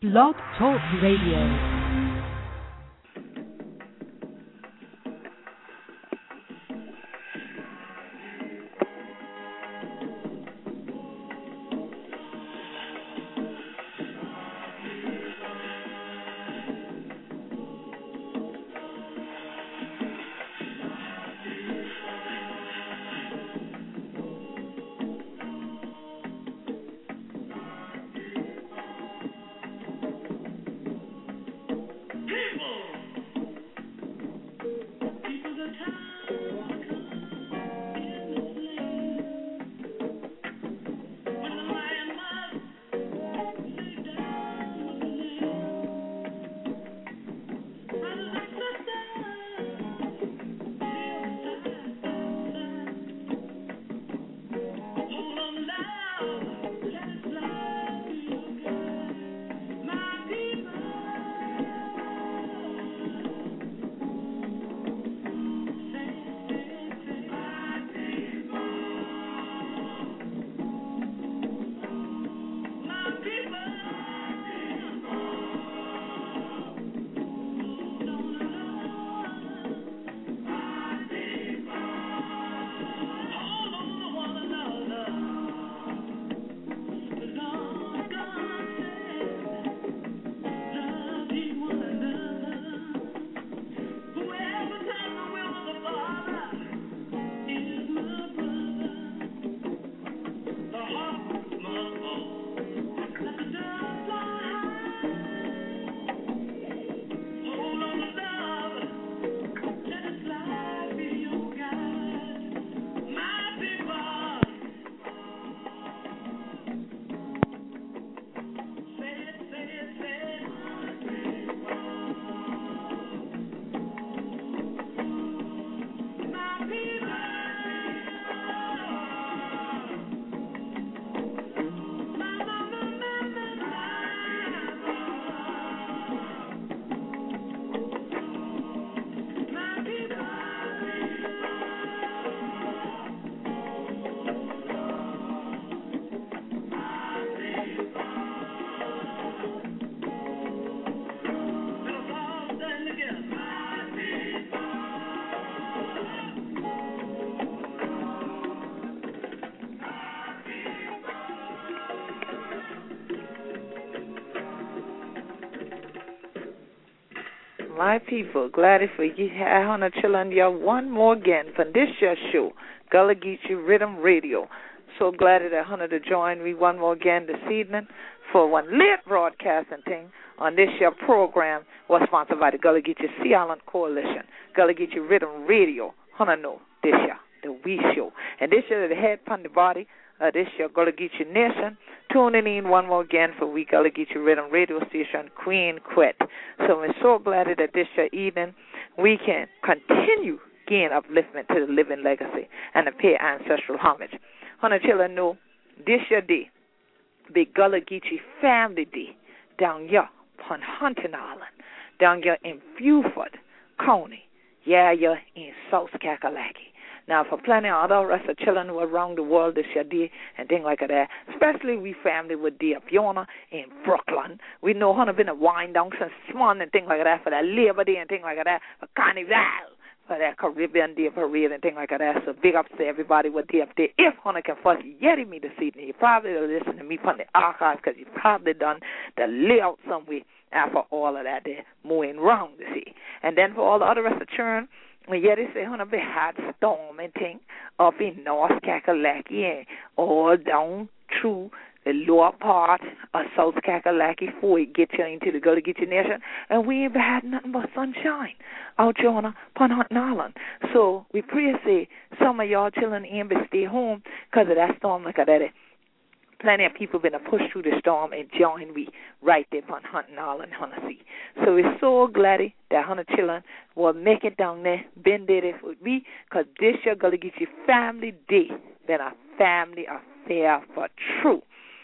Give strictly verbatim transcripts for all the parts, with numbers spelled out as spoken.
Blog Talk Radio. My people, glad for you. I want to chill on you one more again from this your show, Gullah Geechee Rhythm Radio. So glad that I wanted to join me one more again this evening for one late broadcasting thing on this your program was sponsored by the Gullah Geechee Sea Island Coalition, Gullah Geechee Rhythm Radio. Wanna know this year, the we show. And this year the head upon the body of this year Gullah Geechee Nation. Tuning in one more again for we Gullah Geechee Rhythm Radio Station, Queen Quet. So I'm so glad that this year evening we can continue gain upliftment to the living legacy and to pay ancestral homage. Wanna children know this year day, big Gullah Geechee Family Day down here on Hunting Island, down here in Beaufort County, yeah, yeah, in South Kakalaki. Now, for plenty of other rest of children who are around the world this year day and things like that, especially we family with the Fiona in Brooklyn. We know how to been a wind down since morning and things like that for that Labor Day and things like that, for Carnival, for that Caribbean Day parade and things like that. So big ups to everybody with the up there. If Hunter can first get me this evening, you probably listen to me from the archives because you probably done the layout somewhere after all of that there moving around, you see. And then for all the other rest of children, well, yeah, they say gonna be hot storm and thing up in North Kakalaki and all down through the lower part of South Kakalaki before it gets you into the Gullah Geechee Nation. And we ain't had nothing but sunshine out here on Hunting Island. So we pray say some of y'all children in but stay home because of that storm like that. Plenty of people been to push through the storm and join we right there on Hunting Island, Tennessee. So we're so glad that Hunter children will make it down there, been there with me, because this year Gullah Geechee Family Day been a family affair for true.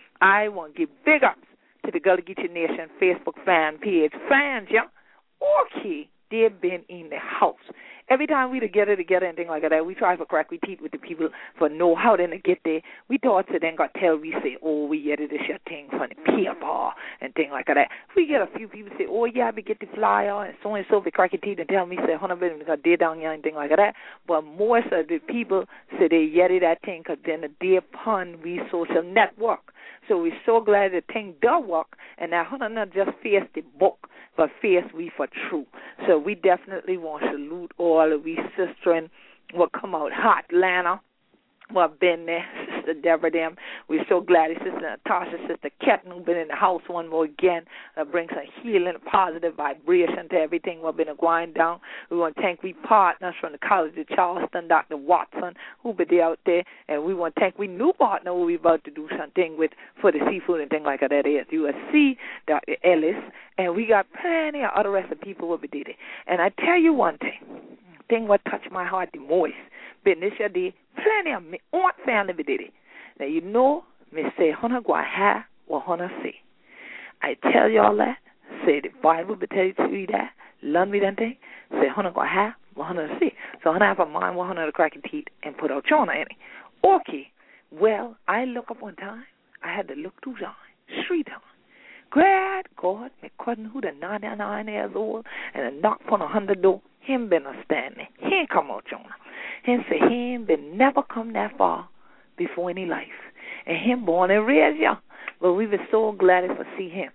I want to give big ups to the Gullah Geechee Nation Facebook fan page. Fans, yeah, okay, they've been in the house every time we together together and things like that, we try for crack we teeth with the people for know how then to get there. We thought to then got tell we say, oh, we get it this your thing for the peer bar and things like that. We get a few people say, oh yeah, we get the flyer and so and so for cracky teeth and tell me say hundred billion because they down here and things like that. But more so the people say they get it that thing because then the day upon we social network. So we're so glad the thing does work, and that hundred not just face the book, but face we for true. So we definitely want to salute all of we sister and what come out hot, Lana. Well, been there, Sister Deborah, them. We're so glad. Sister Natasha, Sister Ketten, who been in the house one more again. That brings a healing, positive vibration to everything we've been going down. We want to thank we partners from the College of Charleston, Doctor Watson, who been there out there. And we want to thank we new partner who we about to do something with for the seafood and things like that at U S C, Doctor Ellis. And we got plenty of other rest of people who did it. And I tell you one thing, thing what touched my heart the most. Been this year day, plenty of me aunt family did it. Now you know, me say honna go have or honna say. I tell y'all that. Say the Bible be tell you to read that. Learn me that thing. Say honna go have or honna say. So honna have a mind one hundred cracking teeth and put out Jonah in it. Okay. Well, I look up one time. I had to look through John, street on. Great God, me couldn't who the ninety-nine years old and a knock on a hundred door. Him been a standing. He ain't come out Jonah. Him say he ain't been never come that far before in his life. And him born and raised young. But we were so glad to see him.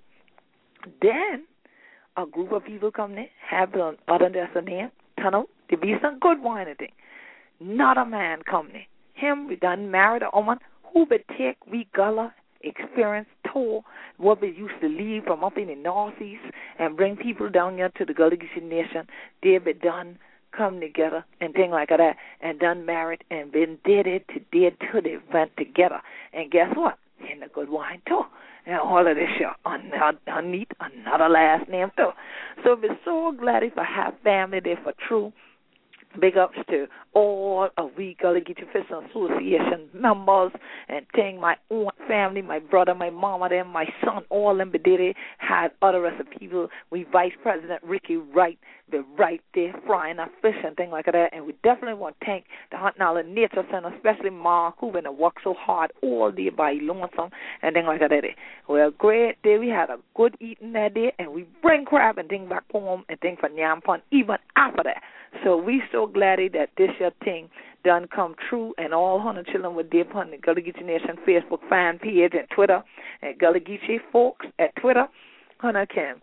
Then a group of people come there, have the other than name, turn out to be some good wine and thing. Not a man come there. Him, we done married a woman who would take we gullah experience tour what we used to leave from up in the northeast and bring people down here to the Gullah Geechee Nation. They be done come together and things like that and done married and been did it to did to they went together. And guess what? In the good wine too. And all of this shit underneath another last name too. So we're so glad if I have family there for true. Big ups to all of we Gullah Geechee Fishing Association members and thing, my own family, my brother, my mama, them, my son, all them did it. Had other rest of people. We Vice President Ricky Wright, be right there frying our fish and things like that. And we definitely want to thank the Hunting Island Nature Center, especially Mark, who been to work so hard all day by lonesome and things like that. Well, great day. We had a good eating that day, and we bring crab and things back home and things for Nyam Pun even after that. So we so glad that this year thing done come true, and all hundred children with deep on the Gullah Geechee Nation Facebook fan page and Twitter at Gullah Geechee folks at Twitter. Hunter can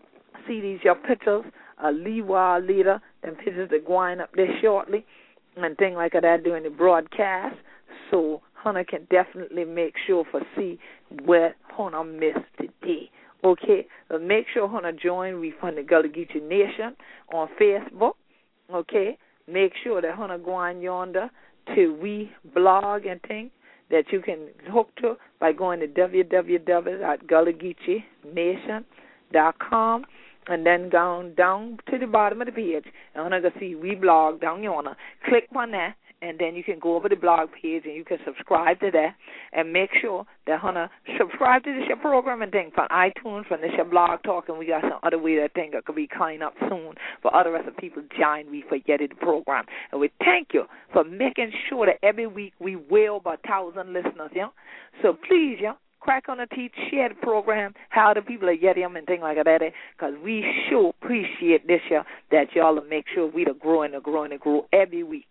see these your pictures, a Lewa leader, and pictures are going up there shortly, and things like that during the broadcast. So Hunter can definitely make sure for see where Hunter missed today. Okay, but make sure Hunter join we from the Gullah Geechee Nation on Facebook. Okay, make sure that Hunter go on yonder to we blog and thing that you can hook to by going to w w w dot gullah geechee nation dot com and then going down to the bottom of the page and Hunter can see we blog down yonder. Click on that. And then you can go over the blog page and you can subscribe to that and make sure that Hunter subscribe to this your program and thing from iTunes, from this your blog talk, and we got some other way that thing that could be coming up soon for other rest of people join we for getting the program. And we thank you for making sure that every week we will about a thousand listeners, yeah. So please, yeah. Crack on the teeth, share the program, how the people are getting them and things like that, because we sure appreciate this year that y'all will make sure we are growing and growing and grow every week.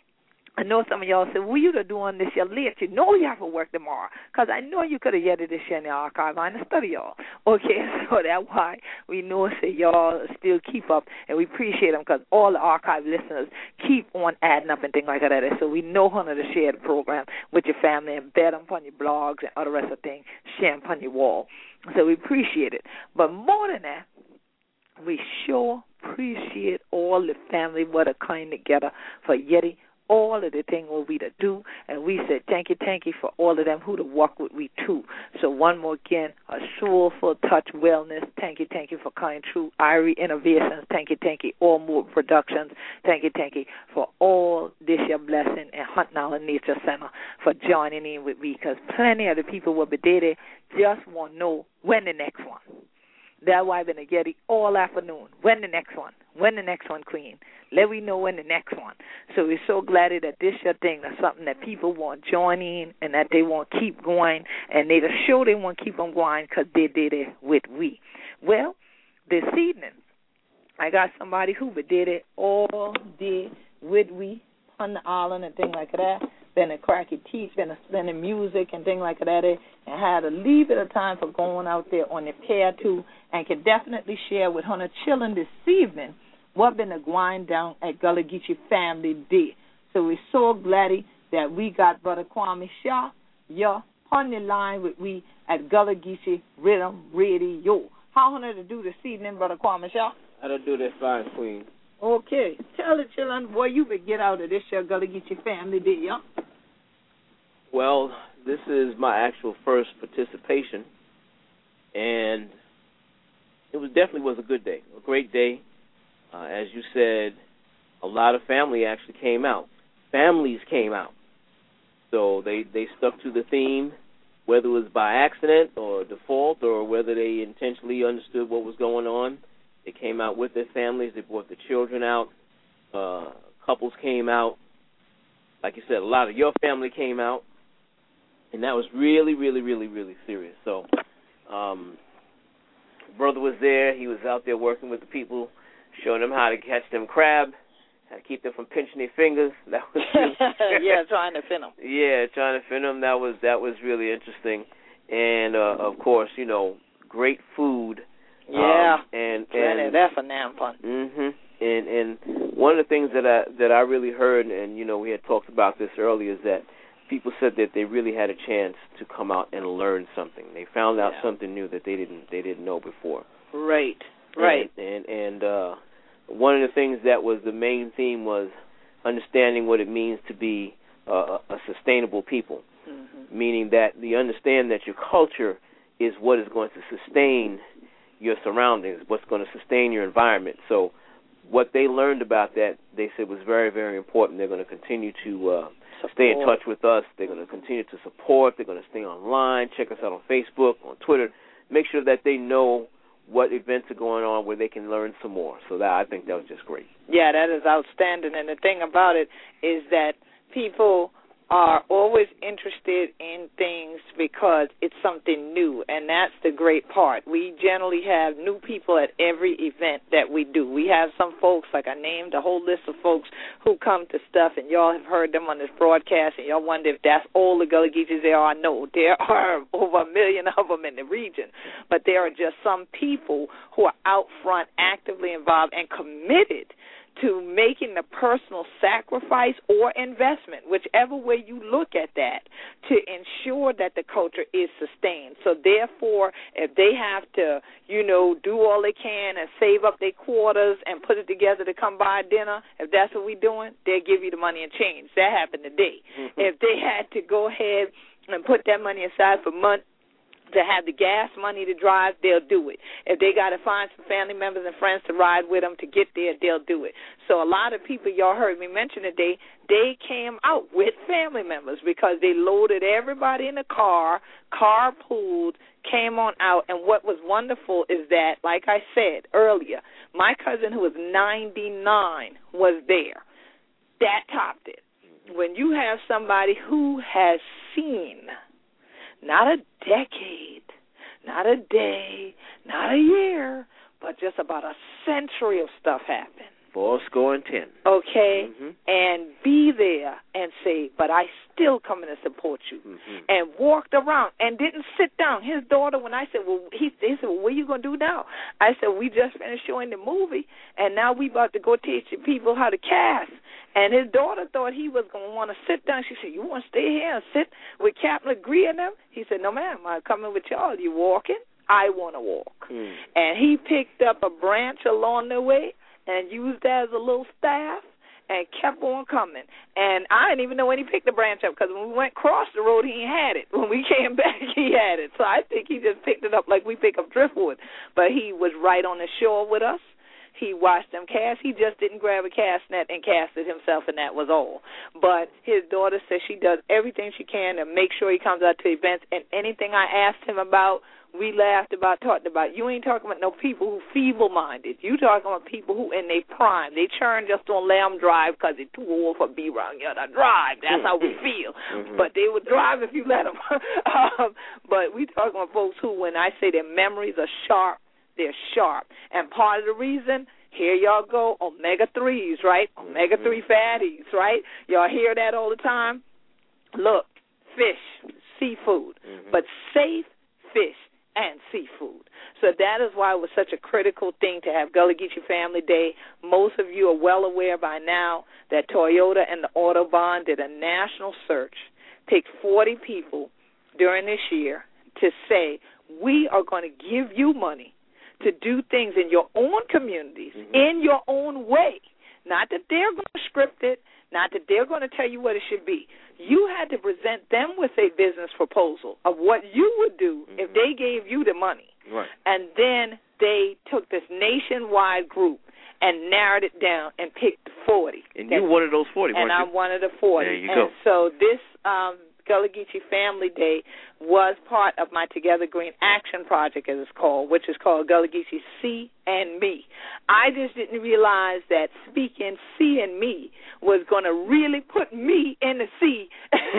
I know some of y'all said, well, you are doing this year late. You know you have to work tomorrow, because I know you could have yet it this year in the archive. I study y'all. Okay, so that's why we know say y'all still keep up, and we appreciate them, because all the archive listeners keep on adding up and things like that. So we know how to share the program with your family and bet them on your blogs and other rest of things, share them on your wall. So we appreciate it. But more than that, we sure appreciate all the family what are coming together for Yeti. All of the things what we to do, and we said thank you, thank you for all of them who to work with we too. So one more again, a Soulful Touch Wellness, thank you, thank you for coming through. Irie Innovations, thank you, thank you. All More Productions, thank you, thank you for all this your blessing, and Hunting Island Nature Center for joining in with me, because plenty of the people will be there just want to know when the next one. That's why I've been to Getty all afternoon. When the next one? When the next one, Queen? Let me know when the next one. So we're so glad that this your thing. That's something that people want to join in and that they want to keep going. And they just show they want to keep on going because they did it with we. Well, this evening, I got somebody who did it all day with we on the island and things like that. Been a cracky teach, been a been in music and things like that, and had a little bit of time for going out there on the pair too, and can definitely share with her children this evening what been a grind down at Gullah Geechee Family Day. So we're so glad that we got Brother Kwame Shaw, yeah, on the line with we at Gullah Geechee Rhythm Radio. How honored to do this evening, Brother Kwame Shaw? How to do this fine, Queen. Okay. Tell the children where you would get out of this year Gullah Geechee Family Day, yeah? Well, this is my actual first participation, and it was definitely was a good day, a great day. Uh, as you said, a lot of family actually came out. Families came out. So they, they stuck to the theme, whether it was by accident or default or whether they intentionally understood what was going on. They came out with their families. They brought the children out. Uh, couples came out. Like you said, a lot of your family came out. And that was really, really, really, really serious. So um, brother was there. He was out there working with the people, showing them how to catch them crab, how to keep them from pinching their fingers. That was really yeah, trying to fin them. Yeah, trying to fin them. That was that was really interesting. And uh, of course, you know, great food. Yeah, um, and and that's a damn fun. Mhm. And and one of the things that I that I really heard, and you know, we had talked about this earlier, is that people said that they really had a chance to come out and learn something. They found out yeah. something new that they didn't they didn't know before. Right. Right. And and, and uh, one of the things that was the main theme was understanding what it means to be uh, a sustainable people, mm-hmm. meaning that the understand that your culture is what is going to sustain your surroundings, what's going to sustain your environment. So what they learned about that, they said, was very, very important. They're going to continue to uh, stay in touch with us. They're going to continue to support. They're going to stay online, check us out on Facebook, on Twitter, make sure that they know what events are going on where they can learn some more. So that I think that was just great. Yeah, that is outstanding. And the thing about it is that people are always interested in things because it's something new, and that's the great part. We generally have new people at every event that we do. We have some folks, like I named a whole list of folks who come to stuff, and y'all have heard them on this broadcast, and y'all wonder if that's all the Gullah Geechees there are. No, there are over a million of them in the region, but there are just some people who are out front, actively involved, and committed to making the personal sacrifice or investment, whichever way you look at that, to ensure that the culture is sustained. So therefore, if they have to, you know, do all they can and save up their quarters and put it together to come buy dinner, if that's what we're doing, they'll give you the money and change. That happened today. Mm-hmm. If they had to go ahead and put that money aside for months, to have the gas money to drive, they'll do it. If they got to find some family members and friends to ride with them to get there, they'll do it. So a lot of people, y'all heard me mention today, they came out with family members because they loaded everybody in the car, carpooled, came on out. And what was wonderful is that, like I said earlier, my cousin who was ninety-nine was there. That topped it. When you have somebody who has seen not a decade, not a day, not a year, but just about a century of stuff happen. Four score and ten. Okay? Mm-hmm. And be there and say, but I still come in to support you. Mm-hmm. And walked around and didn't sit down. His daughter, when I said, well, he, he said, well, what are you going to do now? I said, we just finished showing the movie, and now we about to go teach the people how to cast. And his daughter thought he was going to want to sit down. She said, you want to stay here and sit with Captain Legree and them? He said, no, ma'am, I'm coming with y'all. You walking? I want to walk. Mm. And he picked up a branch along the way and used that as a little staff and kept on coming. And I didn't even know when he picked the branch up because when we went across the road, he had it. When we came back, he had it. So I think he just picked it up like we pick up driftwood. But he was right on the shore with us. He watched them cast. He just didn't grab a cast net and cast it himself, and that was all. But his daughter says she does everything she can to make sure he comes out to events, and anything I asked him about we laughed about, talking about, you ain't talking about no people who feeble-minded. You talking about people who in their prime. They churn just on let them drive because they're too old for be around you to drive. That's how we feel. Mm-hmm. But they would drive if you let them. um, but we talking about folks who, when I say their memories are sharp, they're sharp. And part of the reason, here y'all go, omega threes, right? Omega three fatties, right? Y'all hear that all the time? Look, fish, seafood, mm-hmm. but safe fish and seafood. So that is why it was such a critical thing to have Gullah Geechee Family Day. Most of you are well aware by now that Toyota and the Autobahn did a national search, picked forty people during this year to say, we are going to give you money to do things in your own communities, mm-hmm. in your own way. Not that they're going to script it, not that they're going to tell you what it should be. You had to present them with a business proposal of what you would do mm-hmm. if they gave you the money. Right. And then they took this nationwide group and narrowed it down and picked forty. And you one of those forty, and weren't you? I'm one of the forty. There you and go. So this um, Gullah Geechee Family Day was part of my Together Green Action Project, as it's called, which is called Gullah Geechee See and Me. I just didn't realize that speaking See and Me was going to really put me in the sea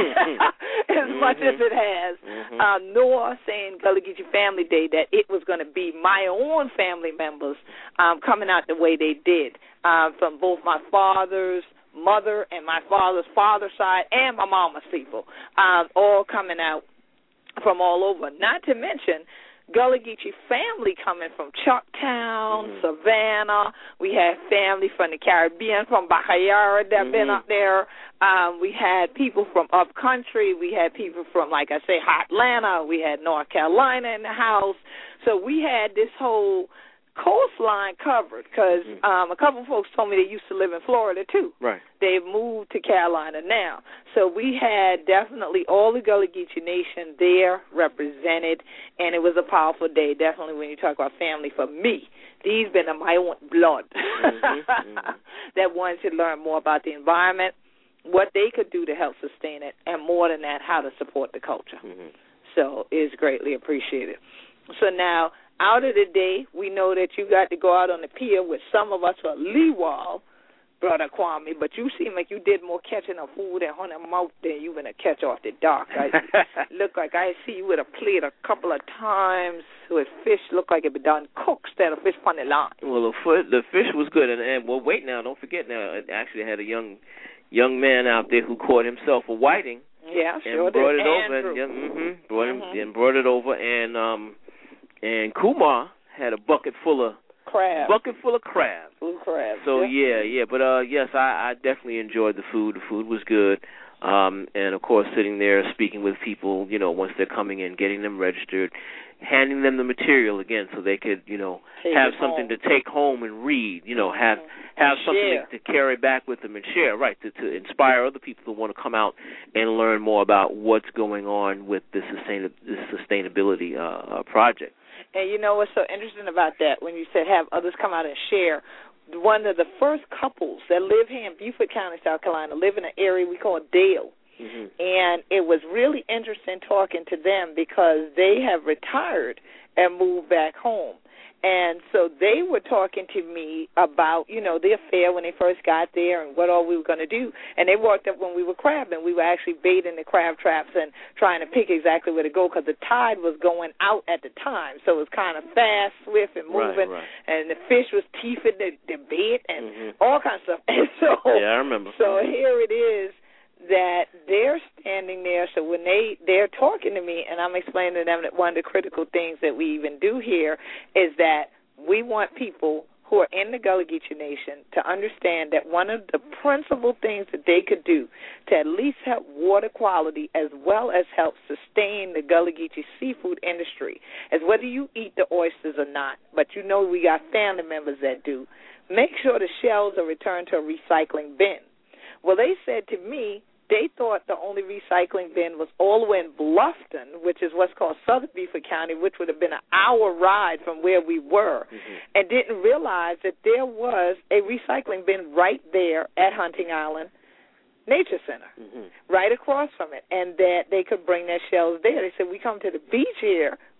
as mm-hmm. much as it has. Mm-hmm. Um, nor saying Gullah Geechee Family Day that it was going to be my own family members um, coming out the way they did, uh, from both my father's mother and my father's father's side and my mama's people, um, all coming out from all over. Not to mention Gullah Geechee family coming from Chucktown, mm-hmm. Savannah. We had family from the Caribbean, from Bacayara that mm-hmm. been up there. Um, we had people from up country. We had people from, like I say, Atlanta. We had North Carolina in the house. So we had this whole coastline covered because mm-hmm. um, a couple of folks told me they used to live in Florida too. Right. They've moved to Carolina now. So we had definitely all the Gullah Geechee Nation there represented, and it was a powerful day, definitely when you talk about family. For me, these been of my own blood mm-hmm. Mm-hmm. that wanted to learn more about the environment, what they could do to help sustain it, and more than that, how to support the culture. Mm-hmm. So it's greatly appreciated. So now, out of the day, we know that you got to go out on the pier with some of us for lee wall, Brother Kwame, but you seem like you did more catching of food and hunting mouth than you going to catch off the dock. I look like I see you with a plate a couple of times with fish look like it be done cooked instead of fish on the line. Well, the, foot, the fish was good, and, and well, wait now, don't forget now, I actually had a young young man out there who caught himself a whiting. Yeah, and sure brought did. it over, and, yeah, mm-hmm, brought him mm-hmm. and brought it over, and um. And Kumar had a bucket full of crab. Bucket full of crab. Full crab. So yeah, yeah. But uh, yes, I, I definitely enjoyed the food. The food was good. Um, and of course, sitting there speaking with people, you know, once they're coming in, getting them registered, handing them the material again, so they could, you know, take have something home. to take home and read. You know, have mm-hmm. have and something share. to carry back with them and share. Right, to, to inspire other people to want to come out and learn more about what's going on with this sustain this sustainability uh, uh, project. And you know what's so interesting about that, when you said have others come out and share, one of the first couples that live here in Beaufort County, South Carolina, live in an area we call Dale. Mm-hmm. And it was really interesting talking to them because they have retired and moved back home. And so they were talking to me about, you know, the affair when they first got there and what all we were going to do. And they walked up when we were crabbing. We were actually baiting the crab traps and trying to pick exactly where to go because the tide was going out at the time. So it was kind of fast, swift, and moving. Right, right. And the fish was teething the, the bait and mm-hmm. all kinds of stuff. And so, yeah, I remember. So here it is that they're standing there. So when they, they're talking to me and I'm explaining to them that one of the critical things that we even do here is that we want people who are in the Gullah Geechee Nation to understand that one of the principal things that they could do to at least help water quality as well as help sustain the Gullah Geechee seafood industry is whether you eat the oysters or not, but you know we got family members that do, make sure the shells are returned to a recycling bin. Well, they said to me they thought the only recycling bin was all the way in Bluffton, which is what's called Southern Beaufort County, which would have been an hour ride from where we were, mm-hmm. and didn't realize that there was a recycling bin right there at Hunting Island Nature Center, mm-hmm. right across from it, and that they could bring their shells there. They said, we come to the beach here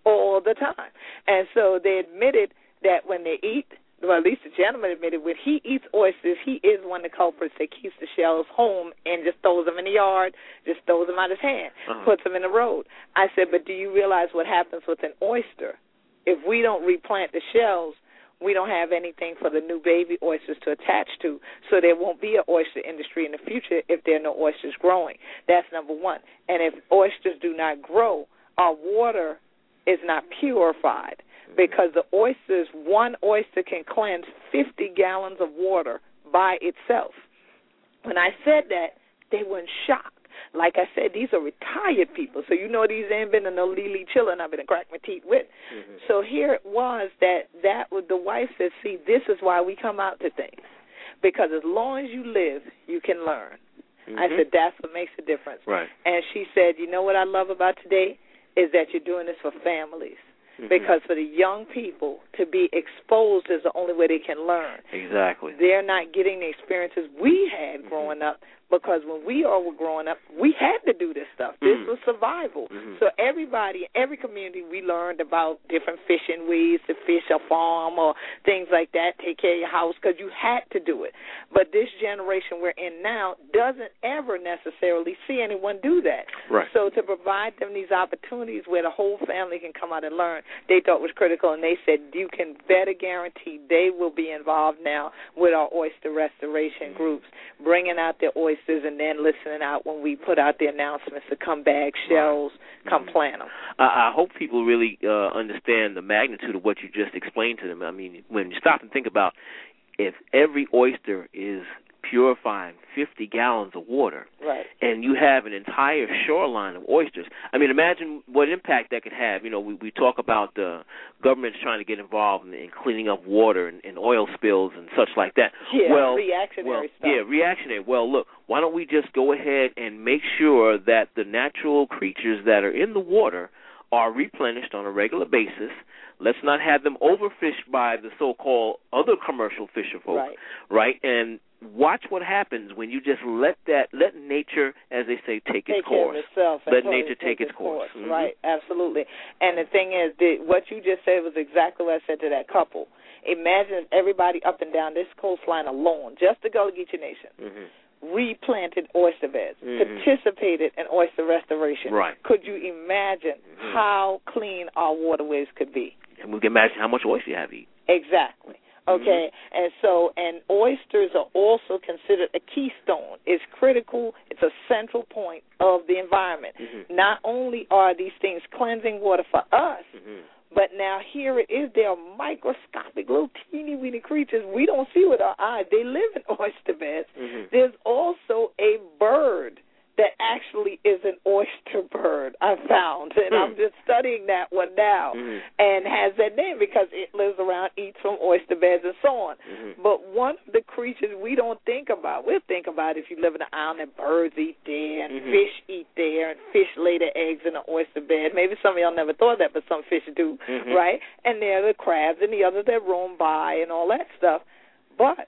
all the time. And so they admitted that when they eat, well, at least the gentleman admitted when he eats oysters, he is one of the culprits that keeps the shells home and just throws them in the yard, just throws them out his hand, uh-huh. puts them in the road. I said, but do you realize what happens with an oyster? If we don't replant the shells, we don't have anything for the new baby oysters to attach to, so there won't be an oyster industry in the future if there are no oysters growing. That's number one. And if oysters do not grow, our water is not purified, because the oysters, one oyster can cleanse fifty gallons of water by itself. When I said that, they were in shock. Like I said, these are retired people, so you know these ain't been in no Lily chillin' I've been crack my teeth with. Mm-hmm. So here it was that that was the wife said, see, this is why we come out to things, because as long as you live, you can learn. Mm-hmm. I said, that's what makes a difference. Right. And she said, you know what I love about today is that you're doing this for families. Mm-hmm. Because for the young people to be exposed is the only way they can learn. Exactly. They're not getting the experiences we had growing mm-hmm. up, because when we all were growing up, we had to do this stuff. This mm-hmm. was survival. Mm-hmm. So everybody, every community, we learned about different fishing ways to fish a farm or things like that, take care of your house, because you had to do it. But this generation we're in now doesn't ever necessarily see anyone do that. Right. So to provide them these opportunities where the whole family can come out and learn, they thought was critical, and they said you can better guarantee they will be involved now with our oyster restoration mm-hmm. groups, bringing out their oysters and then listening out when we put out the announcements to come bag shells, right. come mm-hmm. plant them. I, I hope people really uh, understand the magnitude of what you just explained to them. I mean, when you stop and think about if every oyster is purifying fifty gallons of water, right. and you have an entire shoreline of oysters. I mean, imagine what impact that could have. You know, we, we talk about the government's trying to get involved in, in cleaning up water and, and oil spills and such like that. Yeah, well, reactionary well, stuff. Yeah, reactionary. Well, look, why don't we just go ahead and make sure that the natural creatures that are in the water are replenished on a regular basis. Let's not have them overfished by the so-called other commercial fisher folk, right? right? And watch what happens when you just let that, let nature, as they say, take, take its course. Care of itself let nature take, take its course. course. Mm-hmm. Right, absolutely. And the thing is, the, what you just said was exactly what I said to that couple. Imagine everybody up and down this coastline alone, just the Gullah Geechee Nation, mm-hmm. replanted oyster beds, mm-hmm. participated in oyster restoration. Right. Could you imagine mm-hmm. how clean our waterways could be? And we can imagine how much oyster you have eaten. Exactly. Okay, mm-hmm. and so, and oysters are also considered a keystone. It's critical. It's a central point of the environment. Mm-hmm. Not only are these things cleansing water for us, mm-hmm. but now here it is. They are microscopic, little teeny-weeny creatures we don't see with our eyes. They live in oyster beds. Mm-hmm. There's also a bird that actually is an oyster bird, I found. And mm. I'm just studying that one now, mm-hmm. and has that name because it lives around, eats from oyster beds and so on. Mm-hmm. But one of the creatures we don't think about, we'll think about if you live in an island that birds eat there and mm-hmm. fish eat there and fish lay their eggs in an oyster bed. Maybe some of y'all never thought that, but some fish do, mm-hmm. right? And there are the crabs and the others that roam by and all that stuff. But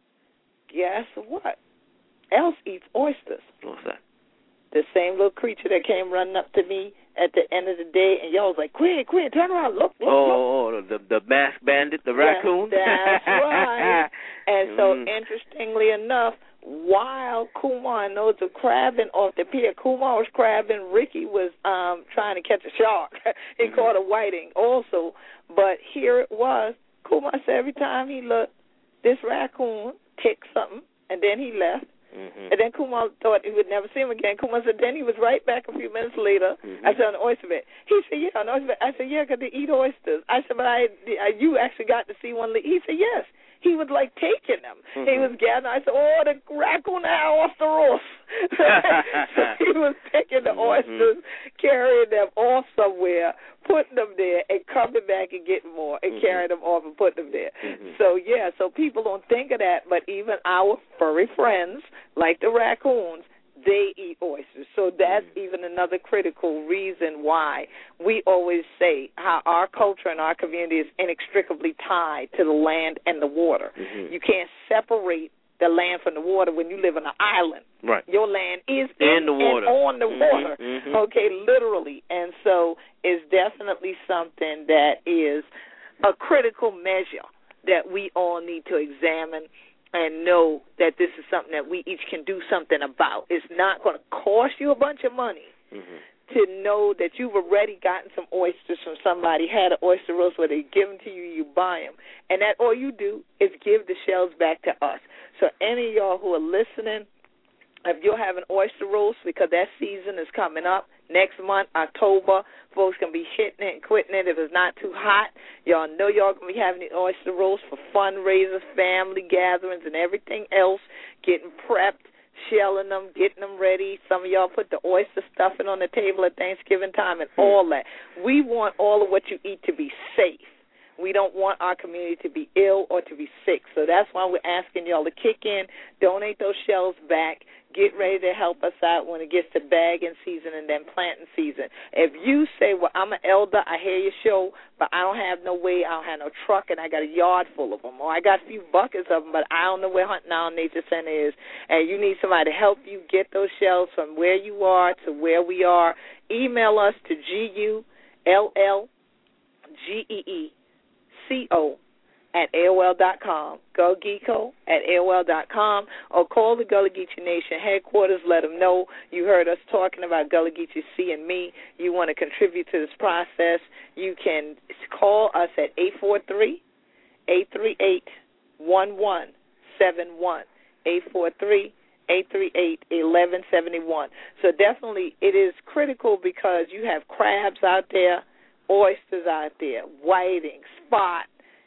guess what? Else eats oysters. What's that? The same little creature that came running up to me at the end of the day, and y'all was like, Quinn, Quinn, turn around, look, look, oh, look. Oh, the, the masked bandit, the raccoon? That's right. And so, mm. interestingly enough, while Kumar knows the crabbing off the pier, Kumar was crabbing, Ricky was um, trying to catch a shark. he mm-hmm. caught a whiting also. But here it was, Kumar said every time he looked, this raccoon took something, and then he left. Mm-hmm. And then Kumar thought he would never see him again. Kumar said, then he was right back a few minutes later. Mm-hmm. I said, on the oyster bed. He said, yeah, on the oyster bed. I said, yeah, because they eat oysters. I said, but I, you actually got to see one. He said, yes. He was like taking them. Mm-hmm. He was gathering. I said, oh, the raccoon now off the roof. So he was picking the oysters, mm-hmm. carrying them off somewhere, putting them there, and coming back and getting more, and mm-hmm. carrying them off and putting them there. Mm-hmm. So, yeah, so people don't think of that, but even our furry friends, like the raccoons, they eat oysters. So that's mm-hmm. even another critical reason why we always say how our culture and our community is inextricably tied to the land and the water. Mm-hmm. You can't separate the land from the water when you live on an island. Right. Your land is in, in the water. and on the mm-hmm, water, mm-hmm. okay, literally. And so it's definitely something that is a critical measure that we all need to examine and know that this is something that we each can do something about. It's not going to cost you a bunch of money mm-hmm. to know that you've already gotten some oysters from somebody, had an oyster roast where they give them to you, you buy them, and that all you do is give the shells back to us. So any of y'all who are listening, if you're having oyster roast, because that season is coming up next month, October, folks can be hitting it and quitting it if it's not too hot. Y'all know y'all going to be having the oyster roast for fundraisers, family gatherings, and everything else, getting prepped, shelling them, getting them ready. Some of y'all put the oyster stuffing on the table at Thanksgiving time and all that. We want all of what you eat to be safe. We don't want our community to be ill or to be sick. So that's why we're asking y'all to kick in, donate those shells back, get ready to help us out when it gets to bagging season and then planting season. If you say, well, I'm an elder, I hear your show, but I don't have no way, I don't have no truck, and I got a yard full of them, or I got a few buckets of them, but I don't know where Hunting Island Nature Center is, and you need somebody to help you get those shells from where you are to where we are, email us to G U L L G E E C O at A O L dot com, GoGeeko at A O L dot com, or call the Gullah Geechee Nation headquarters. Let them know you heard us talking about Gullah Geechee C and me. You want to contribute to this process. You can call us at eight four three, eight three eight, one one seven one, eight four three, eight three eight, one one seven one. So definitely it is critical because you have crabs out there, oysters out there, whiting, spot,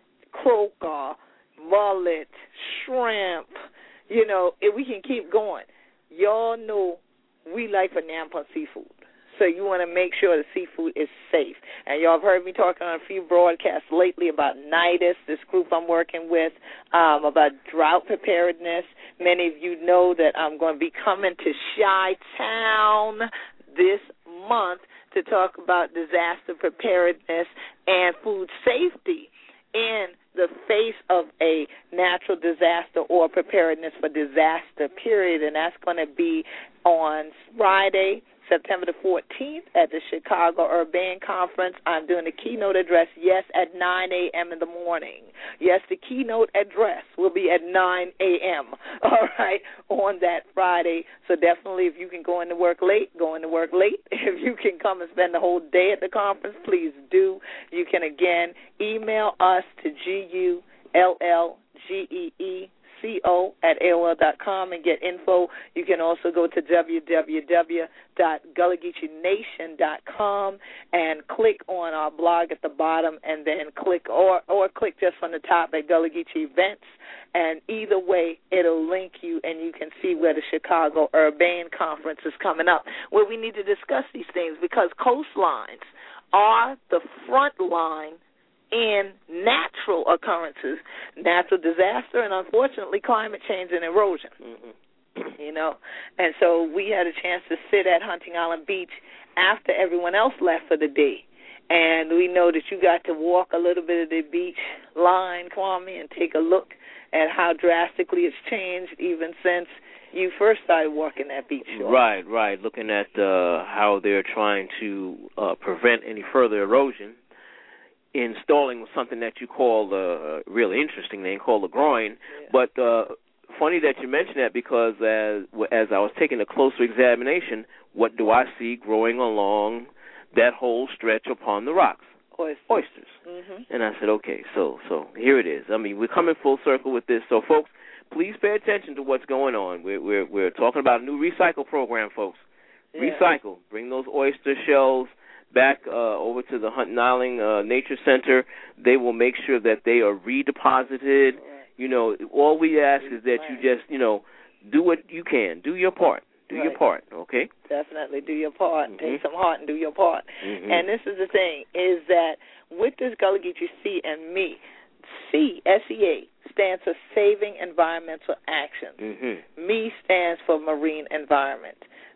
croaker, mullet, shrimp, you know, if we can keep going. Y'all know we like for Nampa seafood, so you want to make sure the seafood is safe. And y'all have heard me talking on a few broadcasts lately about NIDIS, this group I'm working with, um, about drought preparedness. Many of you know that I'm going to be coming to Chi-Town this month to talk about disaster preparedness and food safety in the face of a natural disaster or preparedness for disaster, period. And that's going to be on Friday, September the fourteenth at the Chicago Urban Conference. I'm doing the keynote address, yes, at nine a.m. in the morning. Yes, the keynote address will be at nine a.m., all right, on that Friday. So definitely if you can go into work late, go into work late. If you can come and spend the whole day at the conference, please do. You can, again, email us to G U L L G E E C O at A O L dot com and get info. You can also go to w w w dot gullah geechee nation dot com and click on our blog at the bottom, and then click or or click just from the top at Gullah Geechee Events. And either way, it'll link you, and you can see where the Chicago Urban Conference is coming up, where we need to discuss these things, because coastlines are the front line in natural occurrences, natural disaster, and unfortunately climate change and erosion. Mm-hmm. You know, and so we had a chance to sit at Hunting Island Beach after everyone else left for the day, and we know that you got to walk a little bit of the beach line, Kwame, and take a look at how drastically it's changed even since you first started walking that beach shore. Right, right, looking at uh, how they're trying to uh, prevent any further erosion, installing something that you call a really interesting name called a groin. Yeah. But uh, funny that you mentioned that, because as as I was taking a closer examination, what do I see growing along that whole stretch upon the rocks? Oysters. Oysters. Mm-hmm. And I said, okay, so so here it is. I mean, we're coming full circle with this. So, folks, please pay attention to what's going on. We're we're, we're talking about a new recycle program, folks. Yeah. Recycle. Bring those oyster shells back uh, over to the Hunting Island uh, Nature Center. They will make sure that they are redeposited. Right. You know, all we ask is that right. you just, you know, do what you can. Do your part. Do right. your part, okay? Definitely do your part. Mm-hmm. Take some heart and do your part. Mm-hmm. And this is the thing, is that with this Gullah Geechee C and me, C, S E A, stands for Saving Environmental Action. Mm-hmm. Me stands for Marine Environment.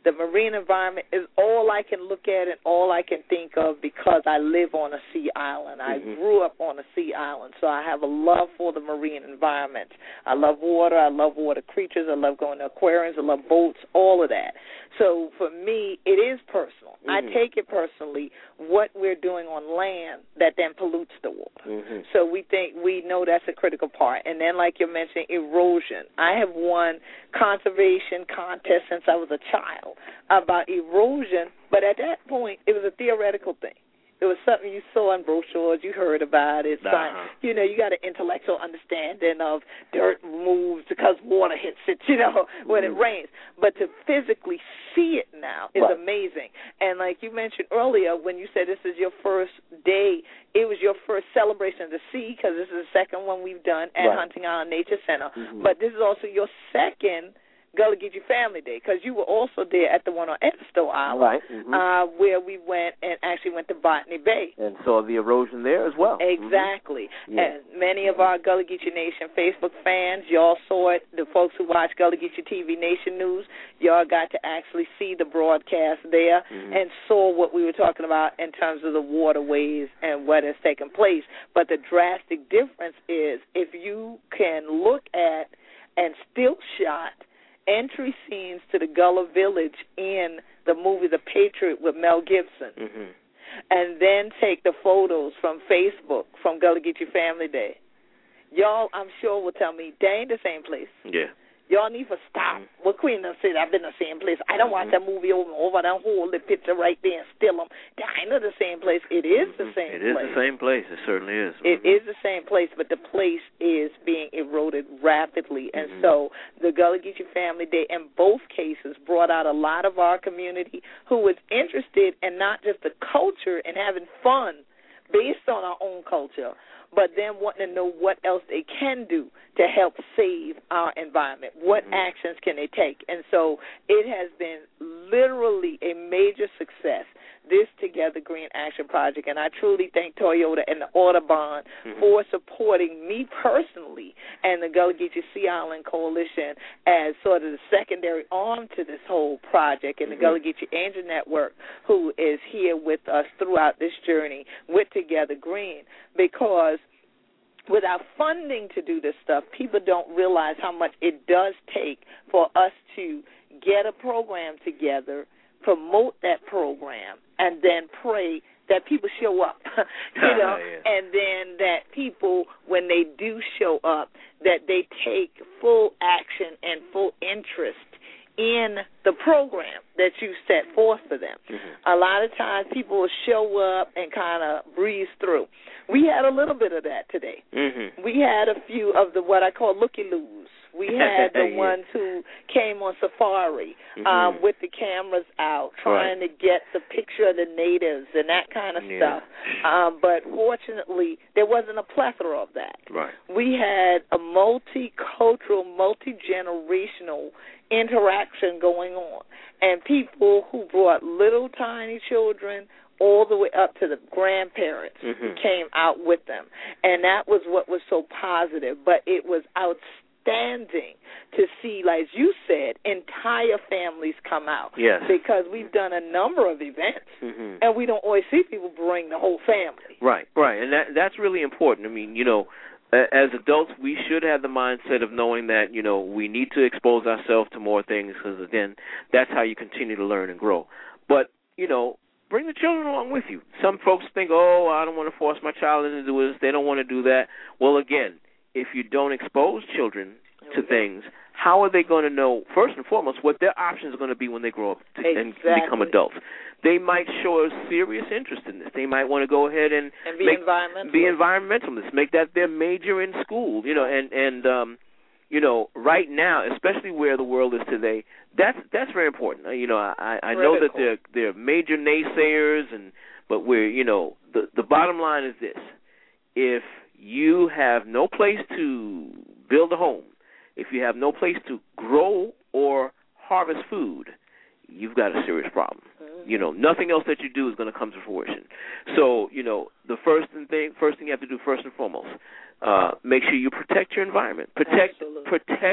The marine environment is all I can look at and all I can think of because I live on a sea island. Mm-hmm. I grew up on a sea island, so I have a love for the marine environment. I love water. I love water creatures. I love going to aquariums. I love boats, all of that. So for me, it is personal. Mm-hmm. I take it personally what we're doing on land that then pollutes the water. Mm-hmm. So we think we know that's a critical part. And then, like you mentioned, erosion. I have won conservation contests since I was a child about erosion, but at that point, it was a theoretical thing. It was something you saw in brochures, you heard about it. Uh-huh. So, you know, you got an intellectual understanding of dirt moves because water hits it, you know, when mm-hmm. it rains. But to physically see it now is right. amazing. And like you mentioned earlier, when you said this is your first day, it was your first celebration of the sea because this is the second one we've done at right. Hunting Island Nature Center. Mm-hmm. But this is also your second Gullah Geechee Family Day, because you were also there at the one on Edisto Island, right. mm-hmm. uh, where we went and actually went to Botany Bay. And saw the erosion there as well. Exactly. Mm-hmm. And many of our Gullah Geechee Nation Facebook fans, y'all saw it. The folks who watch Gullah Geechee T V Nation News, y'all got to actually see the broadcast there mm-hmm. and saw what we were talking about in terms of the waterways and what has taken place. But the drastic difference is if you can look at and still shot entry scenes to the Gullah Village in the movie The Patriot with Mel Gibson, mm-hmm. and then take the photos from Facebook from Gullah Geechee Family Day, y'all, I'm sure, will tell me they ain't the same place. Yeah. Y'all need to stop. Mm-hmm. Well, Queen done said I've been the same place. I don't mm-hmm. watch that movie over and over. I don't hold the picture right there and steal them. That ain't the same place. It is mm-hmm. the same it place. It is the same place. It certainly is. Mm-hmm. It is the same place, but the place is being eroded rapidly. And mm-hmm. so the Gullah Geechee Family Day in both cases brought out a lot of our community who was interested in not just the culture and having fun based on our own culture, but then wanting to know what else they can do to help save our environment. What mm-hmm. actions can they take? And so it has been literally a major success, this Together Green Action Project, and I truly thank Toyota and the Audubon mm-hmm. for supporting me personally and the Gullah Geechee Sea Island Coalition as sort of the secondary arm to this whole project, and mm-hmm. the Gullah Geechee Angel Network, who is here with us throughout this journey with Together Green, because without funding to do this stuff, people don't realize how much it does take for us to get a program together, promote that program, and then pray that people show up, you know, yeah. and then that people, when they do show up, that they take full action and full interest in the program that you set forth for them. Mm-hmm. A lot of times people will show up and kind of breeze through. We had a little bit of that today. Mm-hmm. We had a few of the what I call looky-loos. We had the yeah. ones who came on safari mm-hmm. um, with the cameras out, trying right. to get the picture of the natives and that kind of yeah. stuff. Um, but fortunately, there wasn't a plethora of that. Right. We had a multicultural, multi-generational interaction going on, and people who brought little tiny children all the way up to the grandparents mm-hmm. who came out with them. And that was what was so positive, but it was outstanding to see, like you said, entire families come out. Yes. Because we've done a number of events, mm-hmm. and we don't always see people bring the whole family. Right, right, and that that's really important. I mean, you know, as adults, we should have the mindset of knowing that, you know, we need to expose ourselves to more things because, again, that's how you continue to learn and grow. But, you know, bring the children along with you. Some folks think, oh, I don't want to force my child into this. They don't want to do that. Well, again, if you don't expose children to things, how are they going to know, first and foremost, what their options are going to be when they grow up to, exactly. and become adults? They might show a serious interest in this. They might want to go ahead and, and be make, environmentalists. Be environmentalists. Make that their major in school. You know, and and um, you know, right now, especially where the world is today, that's that's very important. You know, I I know that they're they're major naysayers, and but we're you know the the bottom line is this: if you have no place to build a home, if you have no place to grow or harvest food, you've got a serious problem. Mm-hmm. You know, nothing else that you do is going to come to fruition. So, you know, the first thing, first thing you have to do, first and foremost, uh, make sure you protect your environment. Protect, Absolutely. protect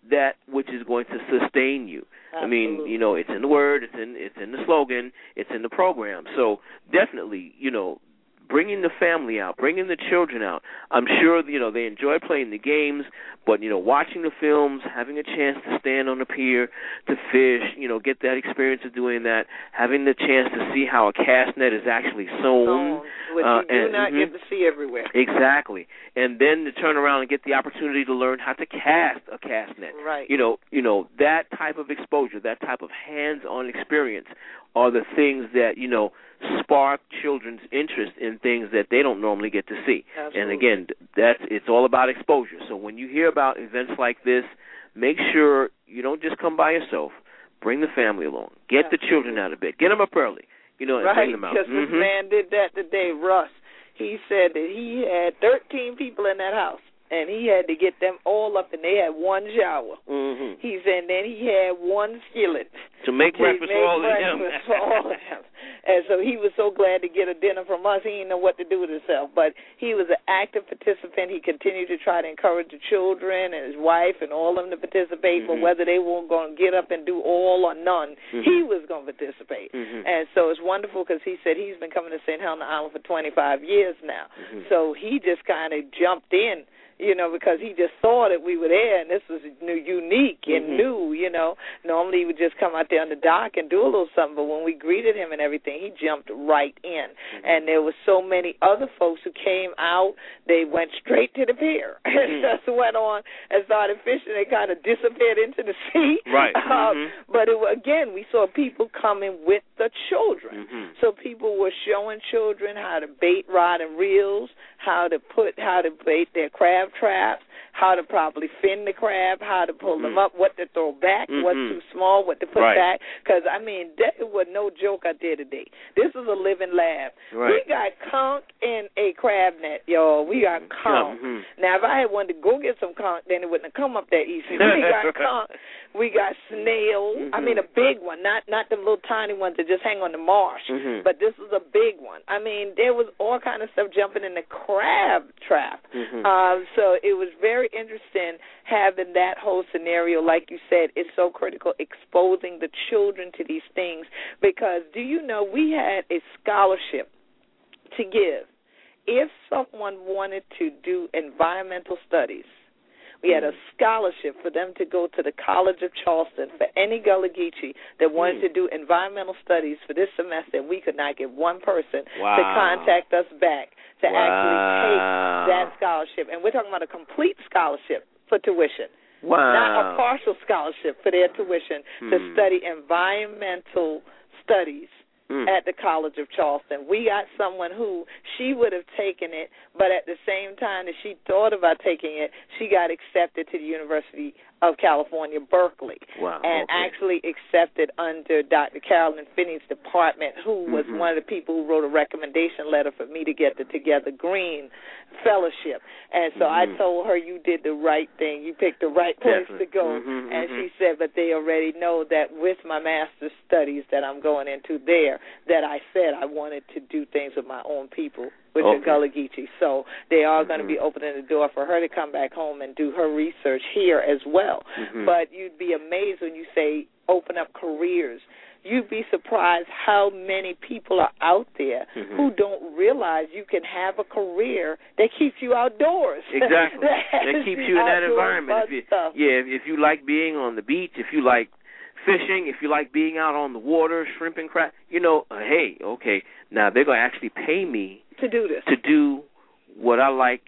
that which is going to sustain you. Absolutely. I mean, you know, it's in the word, it's in it's in the slogan, it's in the program. So definitely, you know, bringing the family out, bringing the children out. I'm sure, you know, they enjoy playing the games, but, you know, watching the films, having a chance to stand on the pier, to fish, you know, get that experience of doing that, having the chance to see how a cast net is actually sewn. Sewn, which uh, you do and, not mm-hmm. get to see everywhere. Exactly. And then to turn around and get the opportunity to learn how to cast a cast net. Right. You know, you know, that type of exposure, that type of hands-on experience are the things that, you know, spark children's interest in things that they don't normally get to see. Absolutely. And again, that's it's all about exposure. So when you hear about events like this, make sure you don't just come by yourself. Bring the family along. Get Absolutely. the children out of bed. Get them up early. You know, and right, bring them out. because mm-hmm. this man did that today, Russ. He said that he had thirteen people in that house, and he had to get them all up, and they had one shower. Mm-hmm. He said, and then he had one skillet. To make breakfast for all of them. for all of them. And so he was so glad to get a dinner from us. He didn't know what to do with himself. But he was an active participant. He continued to try to encourage the children and his wife and all of them to participate. Mm-hmm. But whether they were going to get up and do all or none, mm-hmm. he was going to participate. Mm-hmm. And so it's wonderful because he said he's been coming to Saint Helena Island for twenty-five years now. Mm-hmm. So he just kind of jumped in, you know, because he just saw that we were there, and this was new, unique and mm-hmm. new, you know. Normally he would just come out there on the dock and do a little something, but when we greeted him and everything, he jumped right in. Mm-hmm. And there were so many other folks who came out, they went straight to the pier mm-hmm. and just went on and started fishing. They kind of disappeared into the sea. Right. Um, mm-hmm. But it, again, we saw people coming with the children. Mm-hmm. So people were showing children how to bait, rod, and reels, how to put, how to bait their crab traps, how to properly fin the crab, how to pull mm-hmm. them up, what to throw back, mm-hmm. what's too small, what to put right. back. Because, I mean, that was no joke out there today. This is a living lab. Right. We got conch in a crab net, y'all. We got conch. Mm-hmm. Now, if I had wanted to go get some conch, then it wouldn't have come up that easy. We got conch. We got snail. Mm-hmm. I mean, a big one, not not the little tiny ones that just hang on the marsh. Mm-hmm. But this is a big one. I mean, there was all kind of stuff jumping in the crab trap. Mm-hmm. Um, so it was very interesting having that whole scenario. Like you said, it's so critical exposing the children to these things because, do you know, we had a scholarship to give. If someone wanted to do environmental studies, we had a scholarship for them to go to the College of Charleston for any Gullah Geechee that wanted mm. to do environmental studies for this semester, and we could not get one person wow. to contact us back to wow. actually take that scholarship. And we're talking about a complete scholarship for tuition, wow. not a partial scholarship for their tuition hmm. to study environmental studies at the College of Charleston. We got someone who she would have taken it, but at the same time that she thought about taking it, she got accepted to the University of California, Berkeley, wow, and okay. actually accepted under Doctor Carolyn Finney's department, who was mm-hmm. one of the people who wrote a recommendation letter for me to get the Together Green Fellowship. And so mm-hmm. I told her, you did the right thing. You picked the right place Definitely. to go. Mm-hmm, and mm-hmm. she said, but they already know that with my master's studies that I'm going into there, that I said I wanted to do things with my own people, which okay. are Gullah Geechee. So they are mm-hmm. going to be opening the door for her to come back home and do her research here as well. Mm-hmm. But you'd be amazed when you say open up careers. You'd be surprised how many people are out there mm-hmm. who don't realize you can have a career that keeps you outdoors. Exactly. that, that keeps you in that environment. If you, stuff. yeah, if, if you like being on the beach, if you like fishing, if you like being out on the water, shrimp and crab, you know, uh, hey, okay, now they're going to actually pay me to do this. To do what I like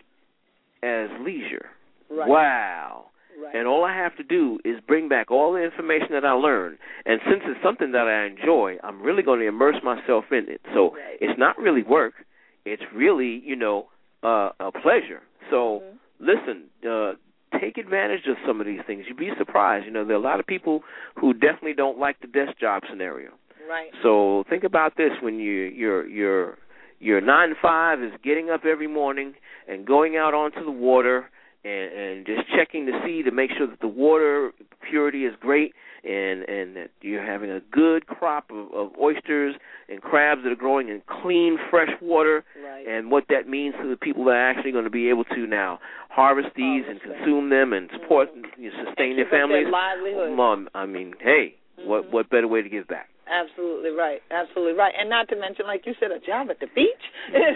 as leisure. Right. Wow. Right. And all I have to do is bring back all the information that I learned. And since it's something that I enjoy, I'm really going to immerse myself in it. So right. it's not really work. It's really, you know, uh, a pleasure. So mm-hmm. listen, uh, take advantage of some of these things. You'd be surprised. You know, there are a lot of people who definitely don't like the desk job scenario. Right. So think about this when you, you're, you're, your nine to five is getting up every morning and going out onto the water and, and just checking to see to make sure that the water purity is great, and, and that you're having a good crop of, of oysters and crabs that are growing in clean, fresh water, right. and what that means to the people that are actually going to be able to now harvest these harvest and consume them, them and support mm-hmm. and you know, sustain and their families. Their livelihood. Mom, I mean, hey, mm-hmm. what what better way to give back? Absolutely right. Absolutely right. And not to mention, like you said, a job at the beach.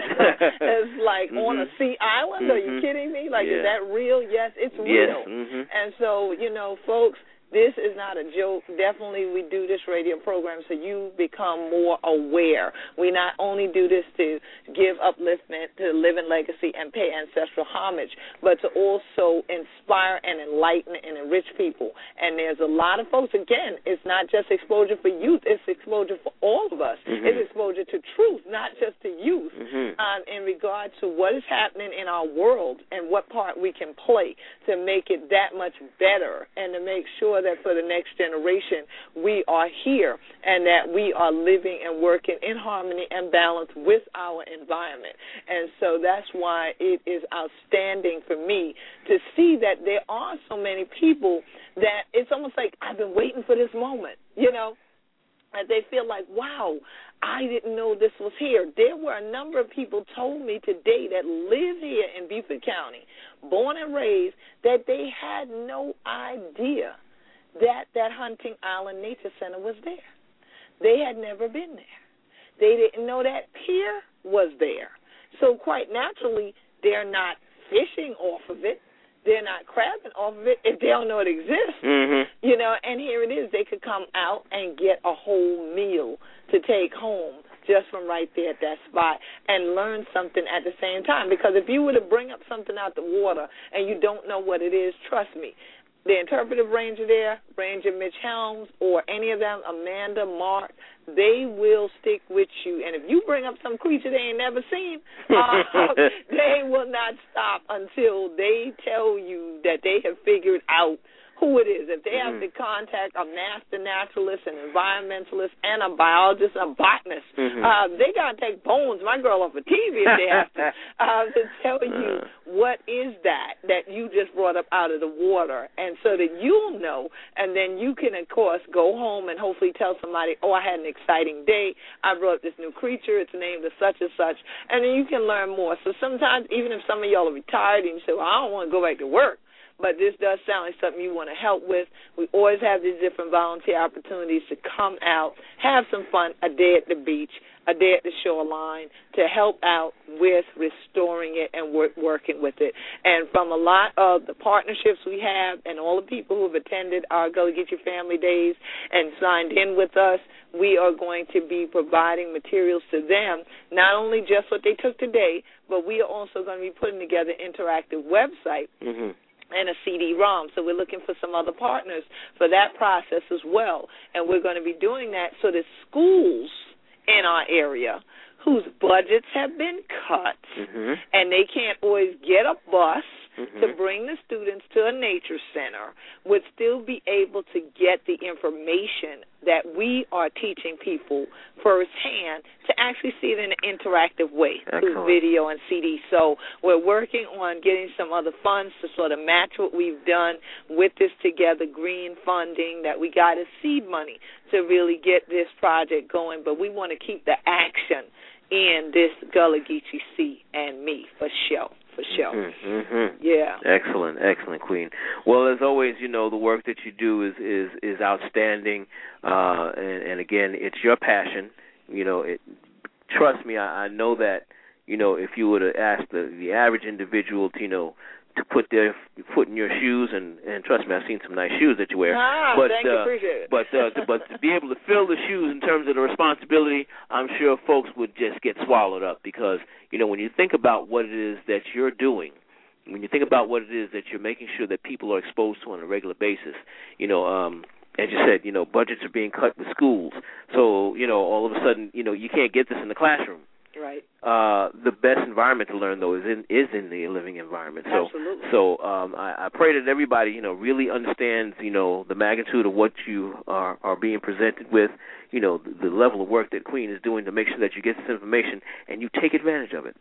It's like mm-hmm. on a sea island. Mm-hmm. Are you kidding me? Like, yeah. is that real? Yes, it's yes. real. Mm-hmm. And so, you know, folks, this is not a joke. Definitely we do this radio program so you become more aware. We not only do this to give upliftment, to live in legacy and pay ancestral homage, but to also inspire and enlighten and enrich people. And there's a lot of folks, again, it's not just exposure for youth, it's exposure for all of us. Mm-hmm. It's exposure to truth, not just to youth, mm-hmm. um, in regard to what is happening in our world and what part we can play to make it that much better and to make sure that for the next generation we are here and that we are living and working in harmony and balance with our environment. And so that's why it is outstanding for me to see that there are so many people that it's almost like I've been waiting for this moment, you know, and they feel like, wow, I didn't know this was here. There were a number of people told me today that live here in Beaufort County, born and raised, that they had no idea that that Hunting Island Nature Center was there. They had never been there. They didn't know that pier was there. So quite naturally, they're not fishing off of it. They're not crabbing off of it if they don't know it exists. Mm-hmm. You know, and here it is. They could come out and get a whole meal to take home just from right there at that spot and learn something at the same time. Because if you were to bring up something out the water and you don't know what it is, trust me, the interpretive ranger there, Ranger Mitch Helms, or any of them, Amanda, Mark, they will stick with you. And if you bring up some creature they ain't never seen, uh, they will not stop until they tell you that they have figured out who it is. If they have mm-hmm. to contact a master naturalist, an environmentalist, and a biologist, a botanist, mm-hmm. uh, they got to take bones, my girl, off of T V if they have to, uh, to tell you what is that that you just brought up out of the water, and so that you'll know, and then you can, of course, go home and hopefully tell somebody, oh, I had an exciting day. I brought up this new creature. It's named as such and such, and then you can learn more. So sometimes, even if some of y'all are retired and you say, well, I don't want to go back to work, but this does sound like something you want to help with. We always have these different volunteer opportunities to come out, have some fun, a day at the beach, a day at the shoreline, to help out with restoring it and work, working with it. And from a lot of the partnerships we have and all the people who have attended our Gullah Geechee Family Days and signed in with us, we are going to be providing materials to them, not only just what they took today, but we are also going to be putting together an interactive website mm-hmm. and a C D ROM. So we're looking for some other partners for that process as well. And we're going to be doing that so that schools in our area whose budgets have been cut mm-hmm. and they can't always get a bus mm-hmm. to bring the students to a nature center would still be able to get the information that we are teaching people firsthand to actually see it in an interactive way Excellent. Through video and C D. So we're working on getting some other funds to sort of match what we've done with this together, green funding that we got as seed money to really get this project going. But we want to keep the action in this Gullah Geechee Sea and me for sure. For sure. Mm-hmm, mm-hmm. Yeah. Excellent, excellent, Queen. Well, as always, you know, the work that you do is is, is outstanding, uh, and, and again, it's your passion. You know, it. Trust me, I, I know that. You know, if you were to ask the the average individual to, you know, to put their foot in your shoes, and, and trust me, I've seen some nice shoes that you wear. Ah, but, thank uh, you, appreciate it. But uh, to, but to be able to fill the shoes in terms of the responsibility, I'm sure folks would just get swallowed up because, you know, when you think about what it is that you're doing, when you think about what it is that you're making sure that people are exposed to on a regular basis, you know, um, as you said, you know, budgets are being cut with schools. So, you know, all of a sudden, you know, you can't get this in the classroom. Right. Uh, the best environment to learn, though, is in is in the living environment. So, Absolutely. so um, I, I pray that everybody, you know, really understands, you know, the magnitude of what you are, are being presented with, you know, the, the level of work that Queen is doing to make sure that you get this information and you take advantage of it.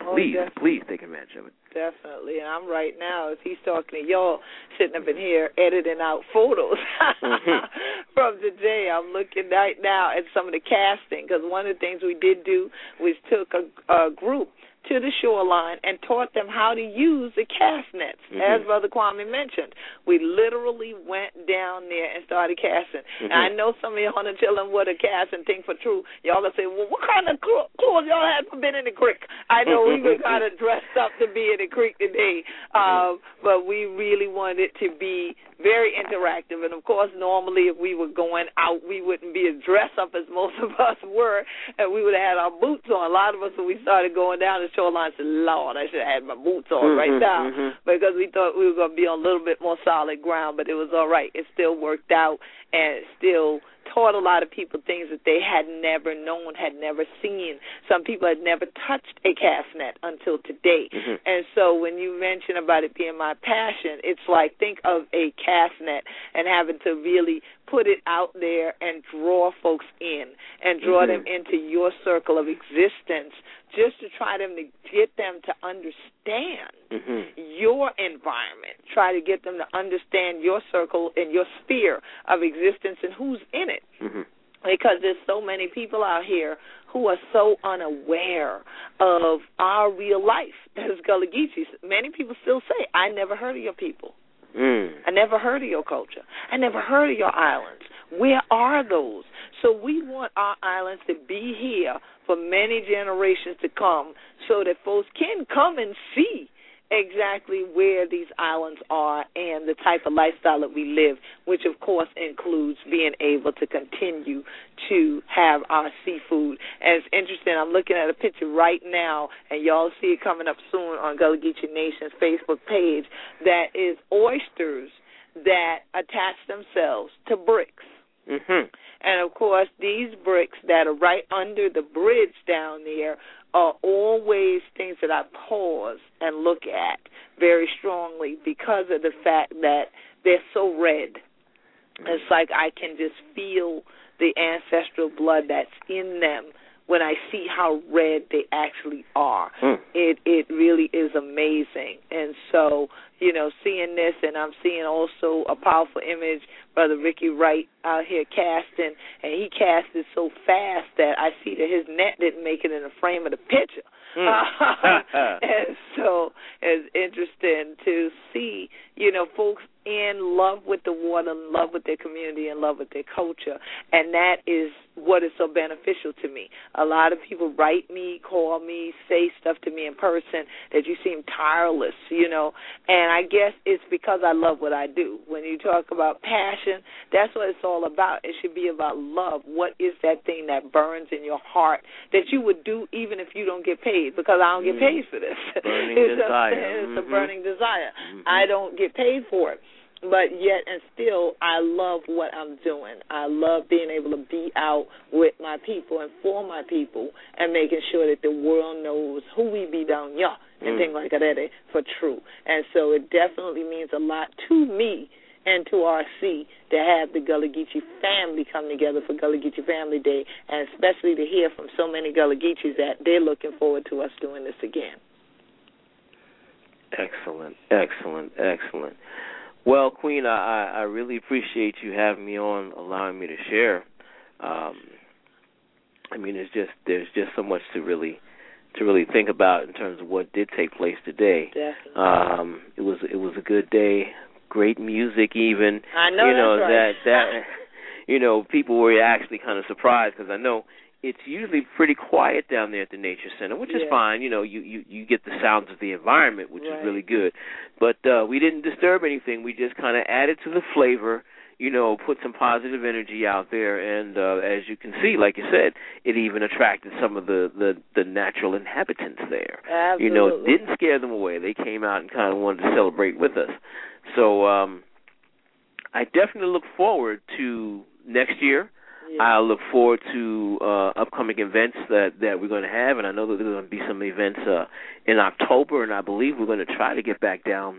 please, oh, please take advantage of it. Definitely. And I'm right now, as he's talking to y'all, sitting up in here editing out photos mm-hmm. from today. I'm looking right now at some of the casting, because one of the things we did do was took a, a group to the shoreline and taught them how to use the cast nets, mm-hmm. as Brother Kwame mentioned. We literally went down there and started casting. Mm-hmm. And I know some of y'all are chilling with a casting thing for true. Y'all going to say, well, what kind of clothes y'all had for being in the creek? I know we were kind of dressed up to be in the creek today, um, but we really wanted it to be very interactive. And, of course, normally if we were going out, we wouldn't be as dressed up as most of us were, and we would have had our boots on. A lot of us, when we started going down the shoreline, said, Lord, I should have had my boots on mm-hmm, right now, mm-hmm. because we thought we were going to be on a little bit more solid ground, but it was all right. It still worked out, and it still taught a lot of people things that they had never known, had never seen. Some people had never touched a cast net until today. Mm-hmm. And so when you mention about it being my passion, it's like, think of a cast net and having to really put it out there and draw folks in and draw mm-hmm. them into your circle of existence, just to try them to get them to understand mm-hmm. your environment, try to get them to understand your circle and your sphere of existence and who's in it. Mm-hmm. Because there's so many people out here who are so unaware of our real life as Gullah Geechees. Many people still say, I never heard of your people. Mm. I never heard of your culture. I never heard of your islands. Where are those? So we want our islands to be here for many generations to come, so that folks can come and see exactly where these islands are and the type of lifestyle that we live, which, of course, includes being able to continue to have our seafood. And it's interesting, I'm looking at a picture right now, and y'all see it coming up soon on Gullah Geechee Nation's Facebook page, that is oysters that attach themselves to bricks. Mm-hmm. And, of course, these bricks that are right under the bridge down there are always things that I pause and look at very strongly because of the fact that they're so red. Mm-hmm. It's like I can just feel the ancestral blood that's in them when I see how red they actually are. Mm. It it really is amazing. And so, you know, seeing this, and I'm seeing also a powerful image, Brother Ricky Wright out here casting, and he casted so fast that I see that his net didn't make it in the frame of the picture. Mm. And so it's interesting to see, you know, folks in love with the water, in love with their community, in love with their culture, and that is what is so beneficial to me. A lot of people write me, call me, say stuff to me in person that you seem tireless, you know, and I guess it's because I love what I do. When you talk about passion, that's what it's all about. It should be about love. What is that thing that burns in your heart that you would do even if you don't get paid? Because I don't get paid for this. Burning it's desire. A, it's mm-hmm. a burning desire. Mm-hmm. I don't get paid for it. But yet and still, I love what I'm doing. I love being able to be out with my people and for my people and making sure that the world knows who we be down here and mm. things like that for true. And so it definitely means a lot to me and to R C to have the Gullah Geechee family come together for Gullah Geechee Family Day, and especially to hear from so many Gullah Geechees that they're looking forward to us doing this again. Excellent, excellent, excellent. Well, Queen, I, I really appreciate you having me on, allowing me to share. Um, I mean, it's just there's just so much to really to really think about in terms of what did take place today. Definitely. Um, it was it was a good day, great music, even. I know you know that's right. that that you know people were actually kind of surprised because I know it's usually pretty quiet down there at the Nature Center, which yeah. is fine. You know, you, you, you get the sounds of the environment, which right. is really good. But uh, we didn't disturb anything. We just kind of added to the flavor, you know, put some positive energy out there. And uh, as you can see, like you said, it even attracted some of the, the, the natural inhabitants there. Absolutely. You know, it didn't scare them away. They came out and kind of wanted to celebrate with us. So um, I definitely look forward to next year. Yeah. I look forward to uh, upcoming events that, that we're going to have, and I know that there's going to be some events uh, in October, and I believe we're going to try to get back down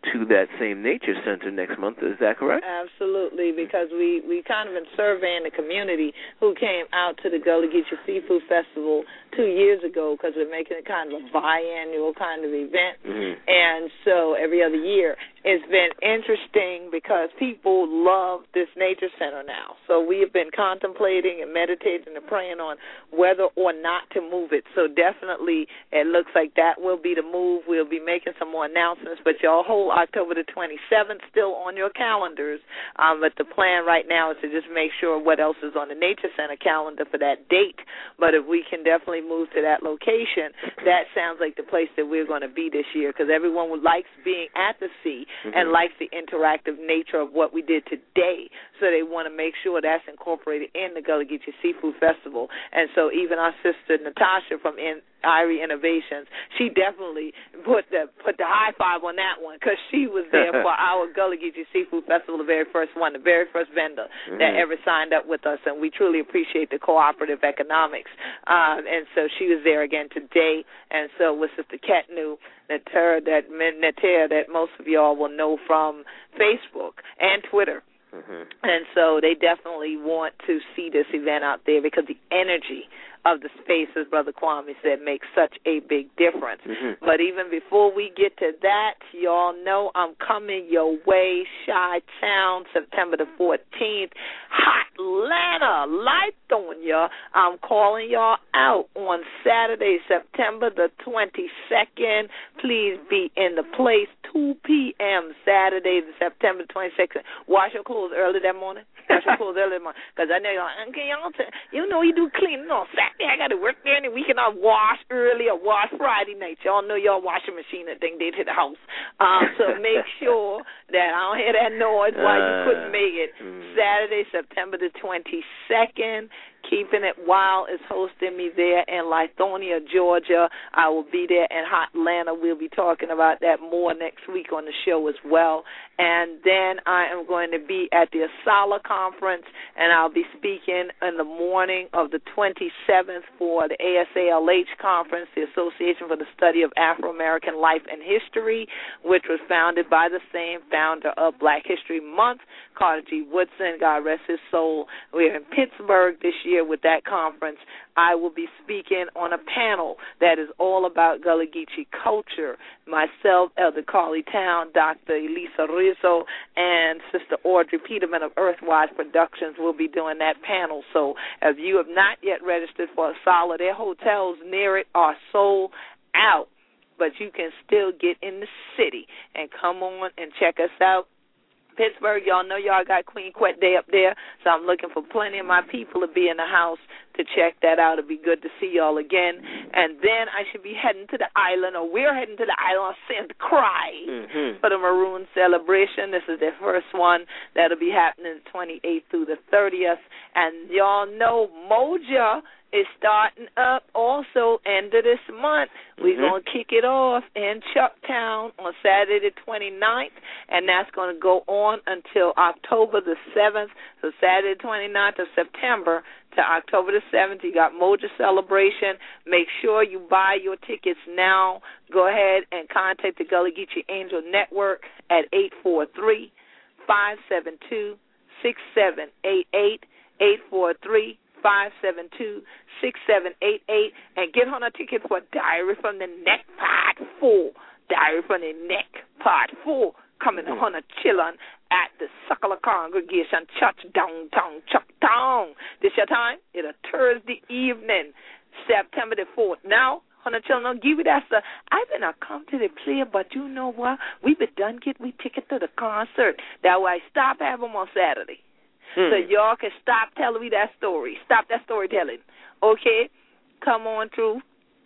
to that same nature center next month. Is that correct? Absolutely, because we, we kind of been surveying the community who came out to the Gullah Geechee Seafood Festival two years ago, because we're making it kind of a biannual kind of event. Mm-hmm. And so every other year. It's been interesting because people love this nature center now. So we have been contemplating and meditating and praying on whether or not to move it. So definitely it looks like that will be the move. We'll be making some more announcements, but y'all hold October the twenty-seventh still on your calendars. Um, but the plan right now is to just make sure what else is on the nature center calendar for that date. But if we can definitely move to that location, that sounds like the place that we're going to be this year, because everyone likes being at the sea. Mm-hmm. And likes the interactive nature of what we did today, so they want to make sure that's incorporated in the Gullah Geechee Seafood Festival. And so even our sister Natasha from in, Irie Innovations, she definitely put the put the high five on that one, because she was there for our Gullah Geechee Seafood Festival, the very first one, the very first vendor mm-hmm. that ever signed up with us, and we truly appreciate the cooperative economics. Um, and so she was there again today, and so with Sister Ketnu Nater, that Nater, that most of y'all will know from Facebook and Twitter. Mm-hmm. And so they definitely want to see this event out there, because the energy of the space, as Brother Kwame said, makes such a big difference. Mm-hmm. But even before we get to that, y'all know I'm coming your way, Chi-Town, September the fourteenth. Hot Atlanta, Lithonia. I'm calling y'all out on Saturday, September the twenty-second. Please be in the place, two p.m. Saturday, September twenty-second. Wash your clothes early that morning. Wash your clothes early that morning. Because I know y'all, okay, y'all t- you know you do cleaning on Saturday. I got to work there, and we can all wash early or wash Friday night. Y'all know y'all washing machine that thing did hit the house. Um, so make sure that I don't hear that noise while you couldn't make it. Saturday, September the twenty-second. Keeping It Wild is hosting me there in Lithonia, Georgia. I will be there in Hot Atlanta. We'll be talking about that more next week on the show as well. And then I am going to be at the Asala Conference, and I'll be speaking in the morning of the twenty-seventh for the A S A L H Conference, the Association for the Study of Afro-American Life and History, which was founded by the same founder of Black History Month, Carter G. Woodson, God rest his soul. We're in Pittsburgh this year with that conference. I will be speaking on a panel that is all about Gullah Geechee culture. Myself, Elder Carly Town, Doctor Elisa Rizzo, and Sister Audrey Peterman of Earthwise Productions will be doing that panel. So if you have not yet registered for Asala, their hotels near it are sold out, but you can still get in the city and come on and check us out. Pittsburgh, y'all know y'all got Queen Quet Day up there, so I'm looking for plenty of my people to be in the house to check that out. It'll be good to see y'all again. And then I should be heading to the island, or we're heading to the island of Saint Croix mm-hmm. for the Maroon Celebration. This is their first one. That'll be happening the twenty-eighth through the thirtieth. And y'all know Moja is starting up also end of this month. We're mm-hmm. going to kick it off in Chucktown on Saturday the twenty-ninth, and that's going to go on until October the seventh. So Saturday the twenty-ninth of September to October the seventh, you got Moja Celebration. Make sure you buy your tickets now. Go ahead and contact the Gullah Geechee Angel Network at eight four three, five seven two, six seven eight eight, eight four three, five seven two, six seven eight eight, and get on a ticket for Diary from the Neck Part four. Diary from the Neck Part four. Coming mm-hmm. on a chillin' at the Suckler Congregation Church downtown Chucktown. This your time? It's a Thursday evening, September the fourth. Now, on a chillin', don't give me that stuff. I've been a come to the play, but you know what? We been done get we ticket to the concert. That way, stop having them on Saturday. Hmm. So y'all can stop telling me that story. Stop that storytelling. Okay? Come on through.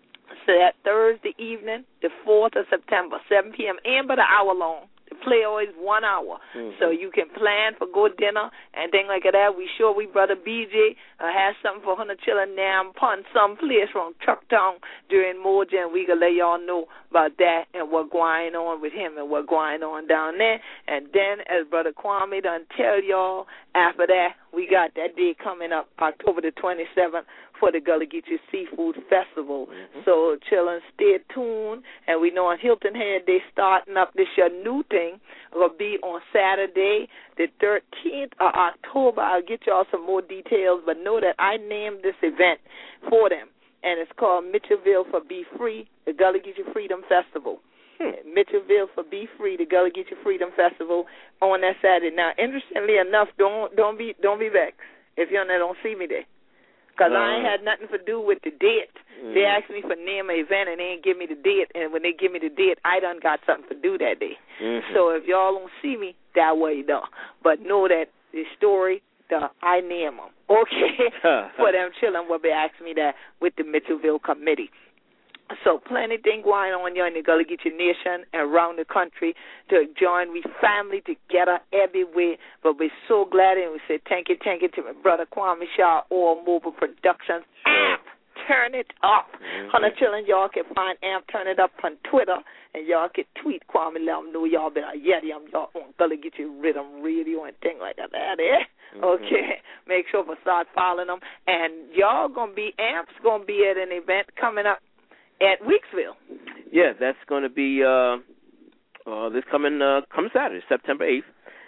So that Thursday evening, the fourth of September, seven p.m., and but an hour long. The play always one hour. Mm-hmm. So you can plan for good dinner and things like that. We sure we brother B J uh, has something for her children now upon some place from Chucktown during Moja, and we can let y'all know about that and what's going on with him and what's going on down there. And then, as Brother Kwame done tell y'all, after that, we got that day coming up, October the twenty-seventh, for the Gullah Geechee Seafood Festival. Mm-hmm. So, children, stay tuned. And we know in Hilton Head they starting up this year new thing. It'll be on Saturday, the thirteenth of October. I'll get y'all some more details, but know that I named this event for them. And it's called Mitchellville for Be Free, the Gullah Geechee Freedom Festival. Hmm. Mitchellville for Be Free, the Gullah Geechee Freedom Festival on that Saturday. Now, interestingly enough, don't don't be don't be vexed if you don't see me there, because uh, I ain't had nothing to do with the date. Mm. They asked me for name an event and they ain't give me the date, and when they give me the date, I done got something to do that day. Mm-hmm. So if y'all don't see me, that way though. But know that the story, the I name them, okay, for them children will be asking me that with the Mitchellville committee. So plenty thing going on here in the Gullah Geechee Nation and around the country to join. We family together everywhere. But we're so glad, and we say thank you, thank you to my brother Kwame Shaw, All Mobile Productions. Amp, turn it up. Mm-hmm. Hundred children, y'all can find Amp, turn it up on Twitter, and y'all can tweet Kwame, let them know y'all been a Yeti. I'm y'all on Gullah Geechee Rhythm Radio and things like that. There, there. Mm-hmm. Okay, make sure to start following them. And y'all gonna be Amp's gonna be at an event coming up at Weeksville. Yeah, that's going to be uh, uh, this coming uh, coming Saturday, September eighth.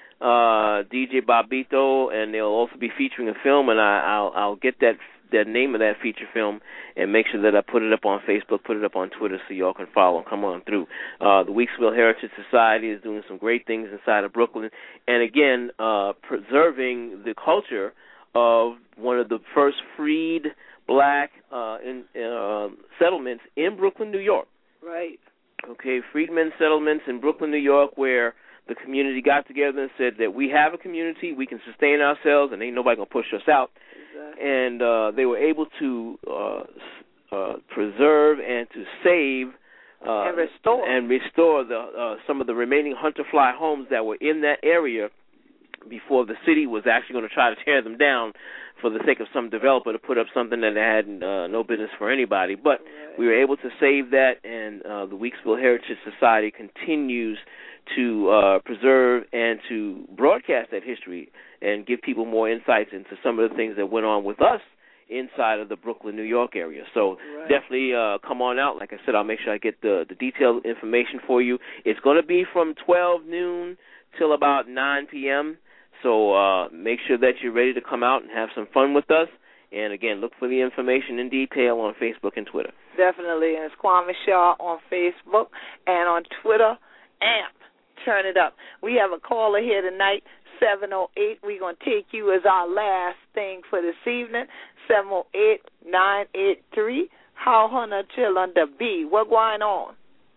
Uh, D J Bobito, and they'll also be featuring a film, and I, I'll I'll get that that name of that feature film and make sure that I put it up on Facebook, put it up on Twitter, so y'all can follow and come on through. Uh, the Weeksville Heritage Society is doing some great things inside of Brooklyn, and again, uh, preserving the culture of one of the first freed black uh, in, uh, settlements in Brooklyn, New York. Right. Okay, freedmen settlements in Brooklyn, New York, where the community got together and said that we have a community, we can sustain ourselves, and ain't nobody going to push us out. Exactly. And uh, they were able to uh, uh, preserve and to save uh, and restore and restore the uh, some of the remaining hunter fly homes that were in that area before the city was actually going to try to tear them down for the sake of some developer to put up something that had uh, no business for anybody. But right. we were able to save that, and uh, the Weeksville Heritage Society continues to uh, preserve and to broadcast that history and give people more insights into some of the things that went on with us inside of the Brooklyn, New York area. So right. definitely uh, come on out. Like I said, I'll make sure I get the, the detailed information for you. It's going to be from twelve noon till about nine p.m., So uh, make sure that you're ready to come out and have some fun with us. And, again, look for the information in detail on Facebook and Twitter. Definitely. And it's Kwame Shaw on Facebook and on Twitter. Amp, turn it up. We have a caller here tonight, seven oh eight. We're going to take you as our last thing for this evening, seven oh eight, nine eight three. How Hunter Chill under B. What going on?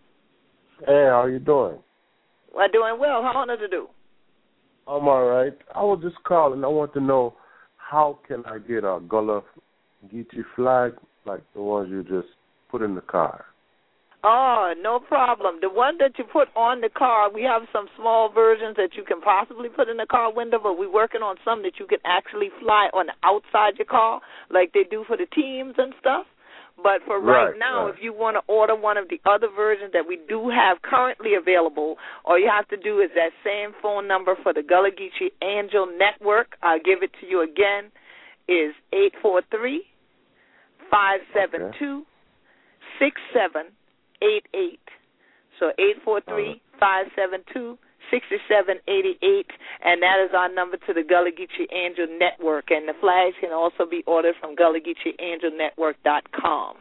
Hey, how you doing? We're doing well. How Hunter to do? I'm all right. I was just calling. I want to know, how can I get a Gullah Geechee flag like the ones you just put in the car? Oh, no problem. The one that you put on the car, we have some small versions that you can possibly put in the car window, but we're working on some that you can actually fly on the outside your car like they do for the teams and stuff. But for right, right now, right. if you want to order one of the other versions that we do have currently available, all you have to do is that same phone number for the Gullah Geechee Angel Network. I'll give it to you again. Is eight four three, five seven two, six seven eight eight. So eight four three, five seven two, six seven eight eight, and that is our number to the Gullah Geechee Angel Network. And the flags can also be ordered from Gullah Geechee Angel Network dot com.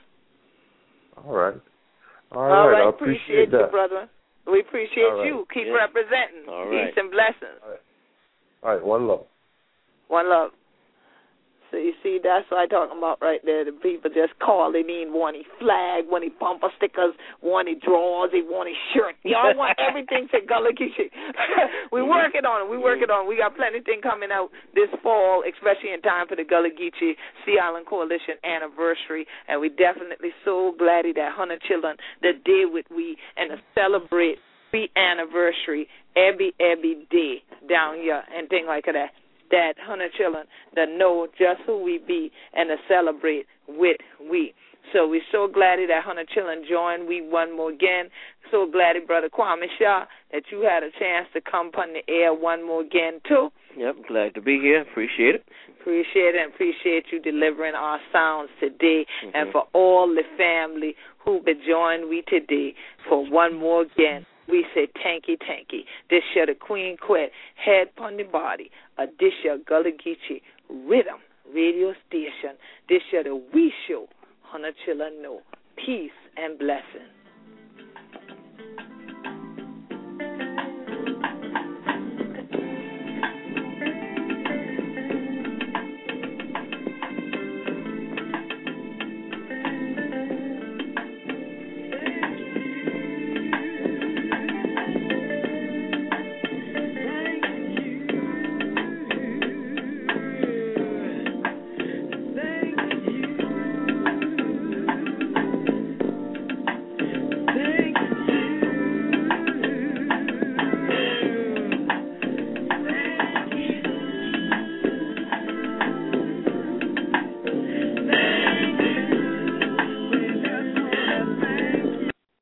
All right. All right. All right. I appreciate, appreciate you, that. brother. We appreciate right. you. Keep yeah. representing. All Peace right. and blessings. All right. All right. One love. One love. So you see, that's what I'm talking about right there. The people just calling in, wanting flag, wanting bumper stickers, wanting drawers, they wanting shirt. Y'all want everything to Gullah Geechee. We're working on it. We're working on it. We got plenty of things coming out this fall, especially in time for the Gullah Geechee Sea Island Coalition anniversary. And we definitely so glad that Hunter Children, the day with we, and to celebrate the anniversary every, every day down here and things like that. That Hunter Children that know just who we be and to celebrate with we. So we're so glad that Hunter Chillin joined we one more again. So glad, Brother Kwame Shah, that you had a chance to come on the air one more again, too. Yep, glad to be here. Appreciate it. Appreciate it and appreciate you delivering our sounds today. Mm-hmm. And for all the family who could join we today for one more again, we say tanky tanky. This year the Queen Quet, head upon the body. A this year Gullah Geechee Rhythm radio station. This year the We Show. Hunter Chillin know. Peace and blessing.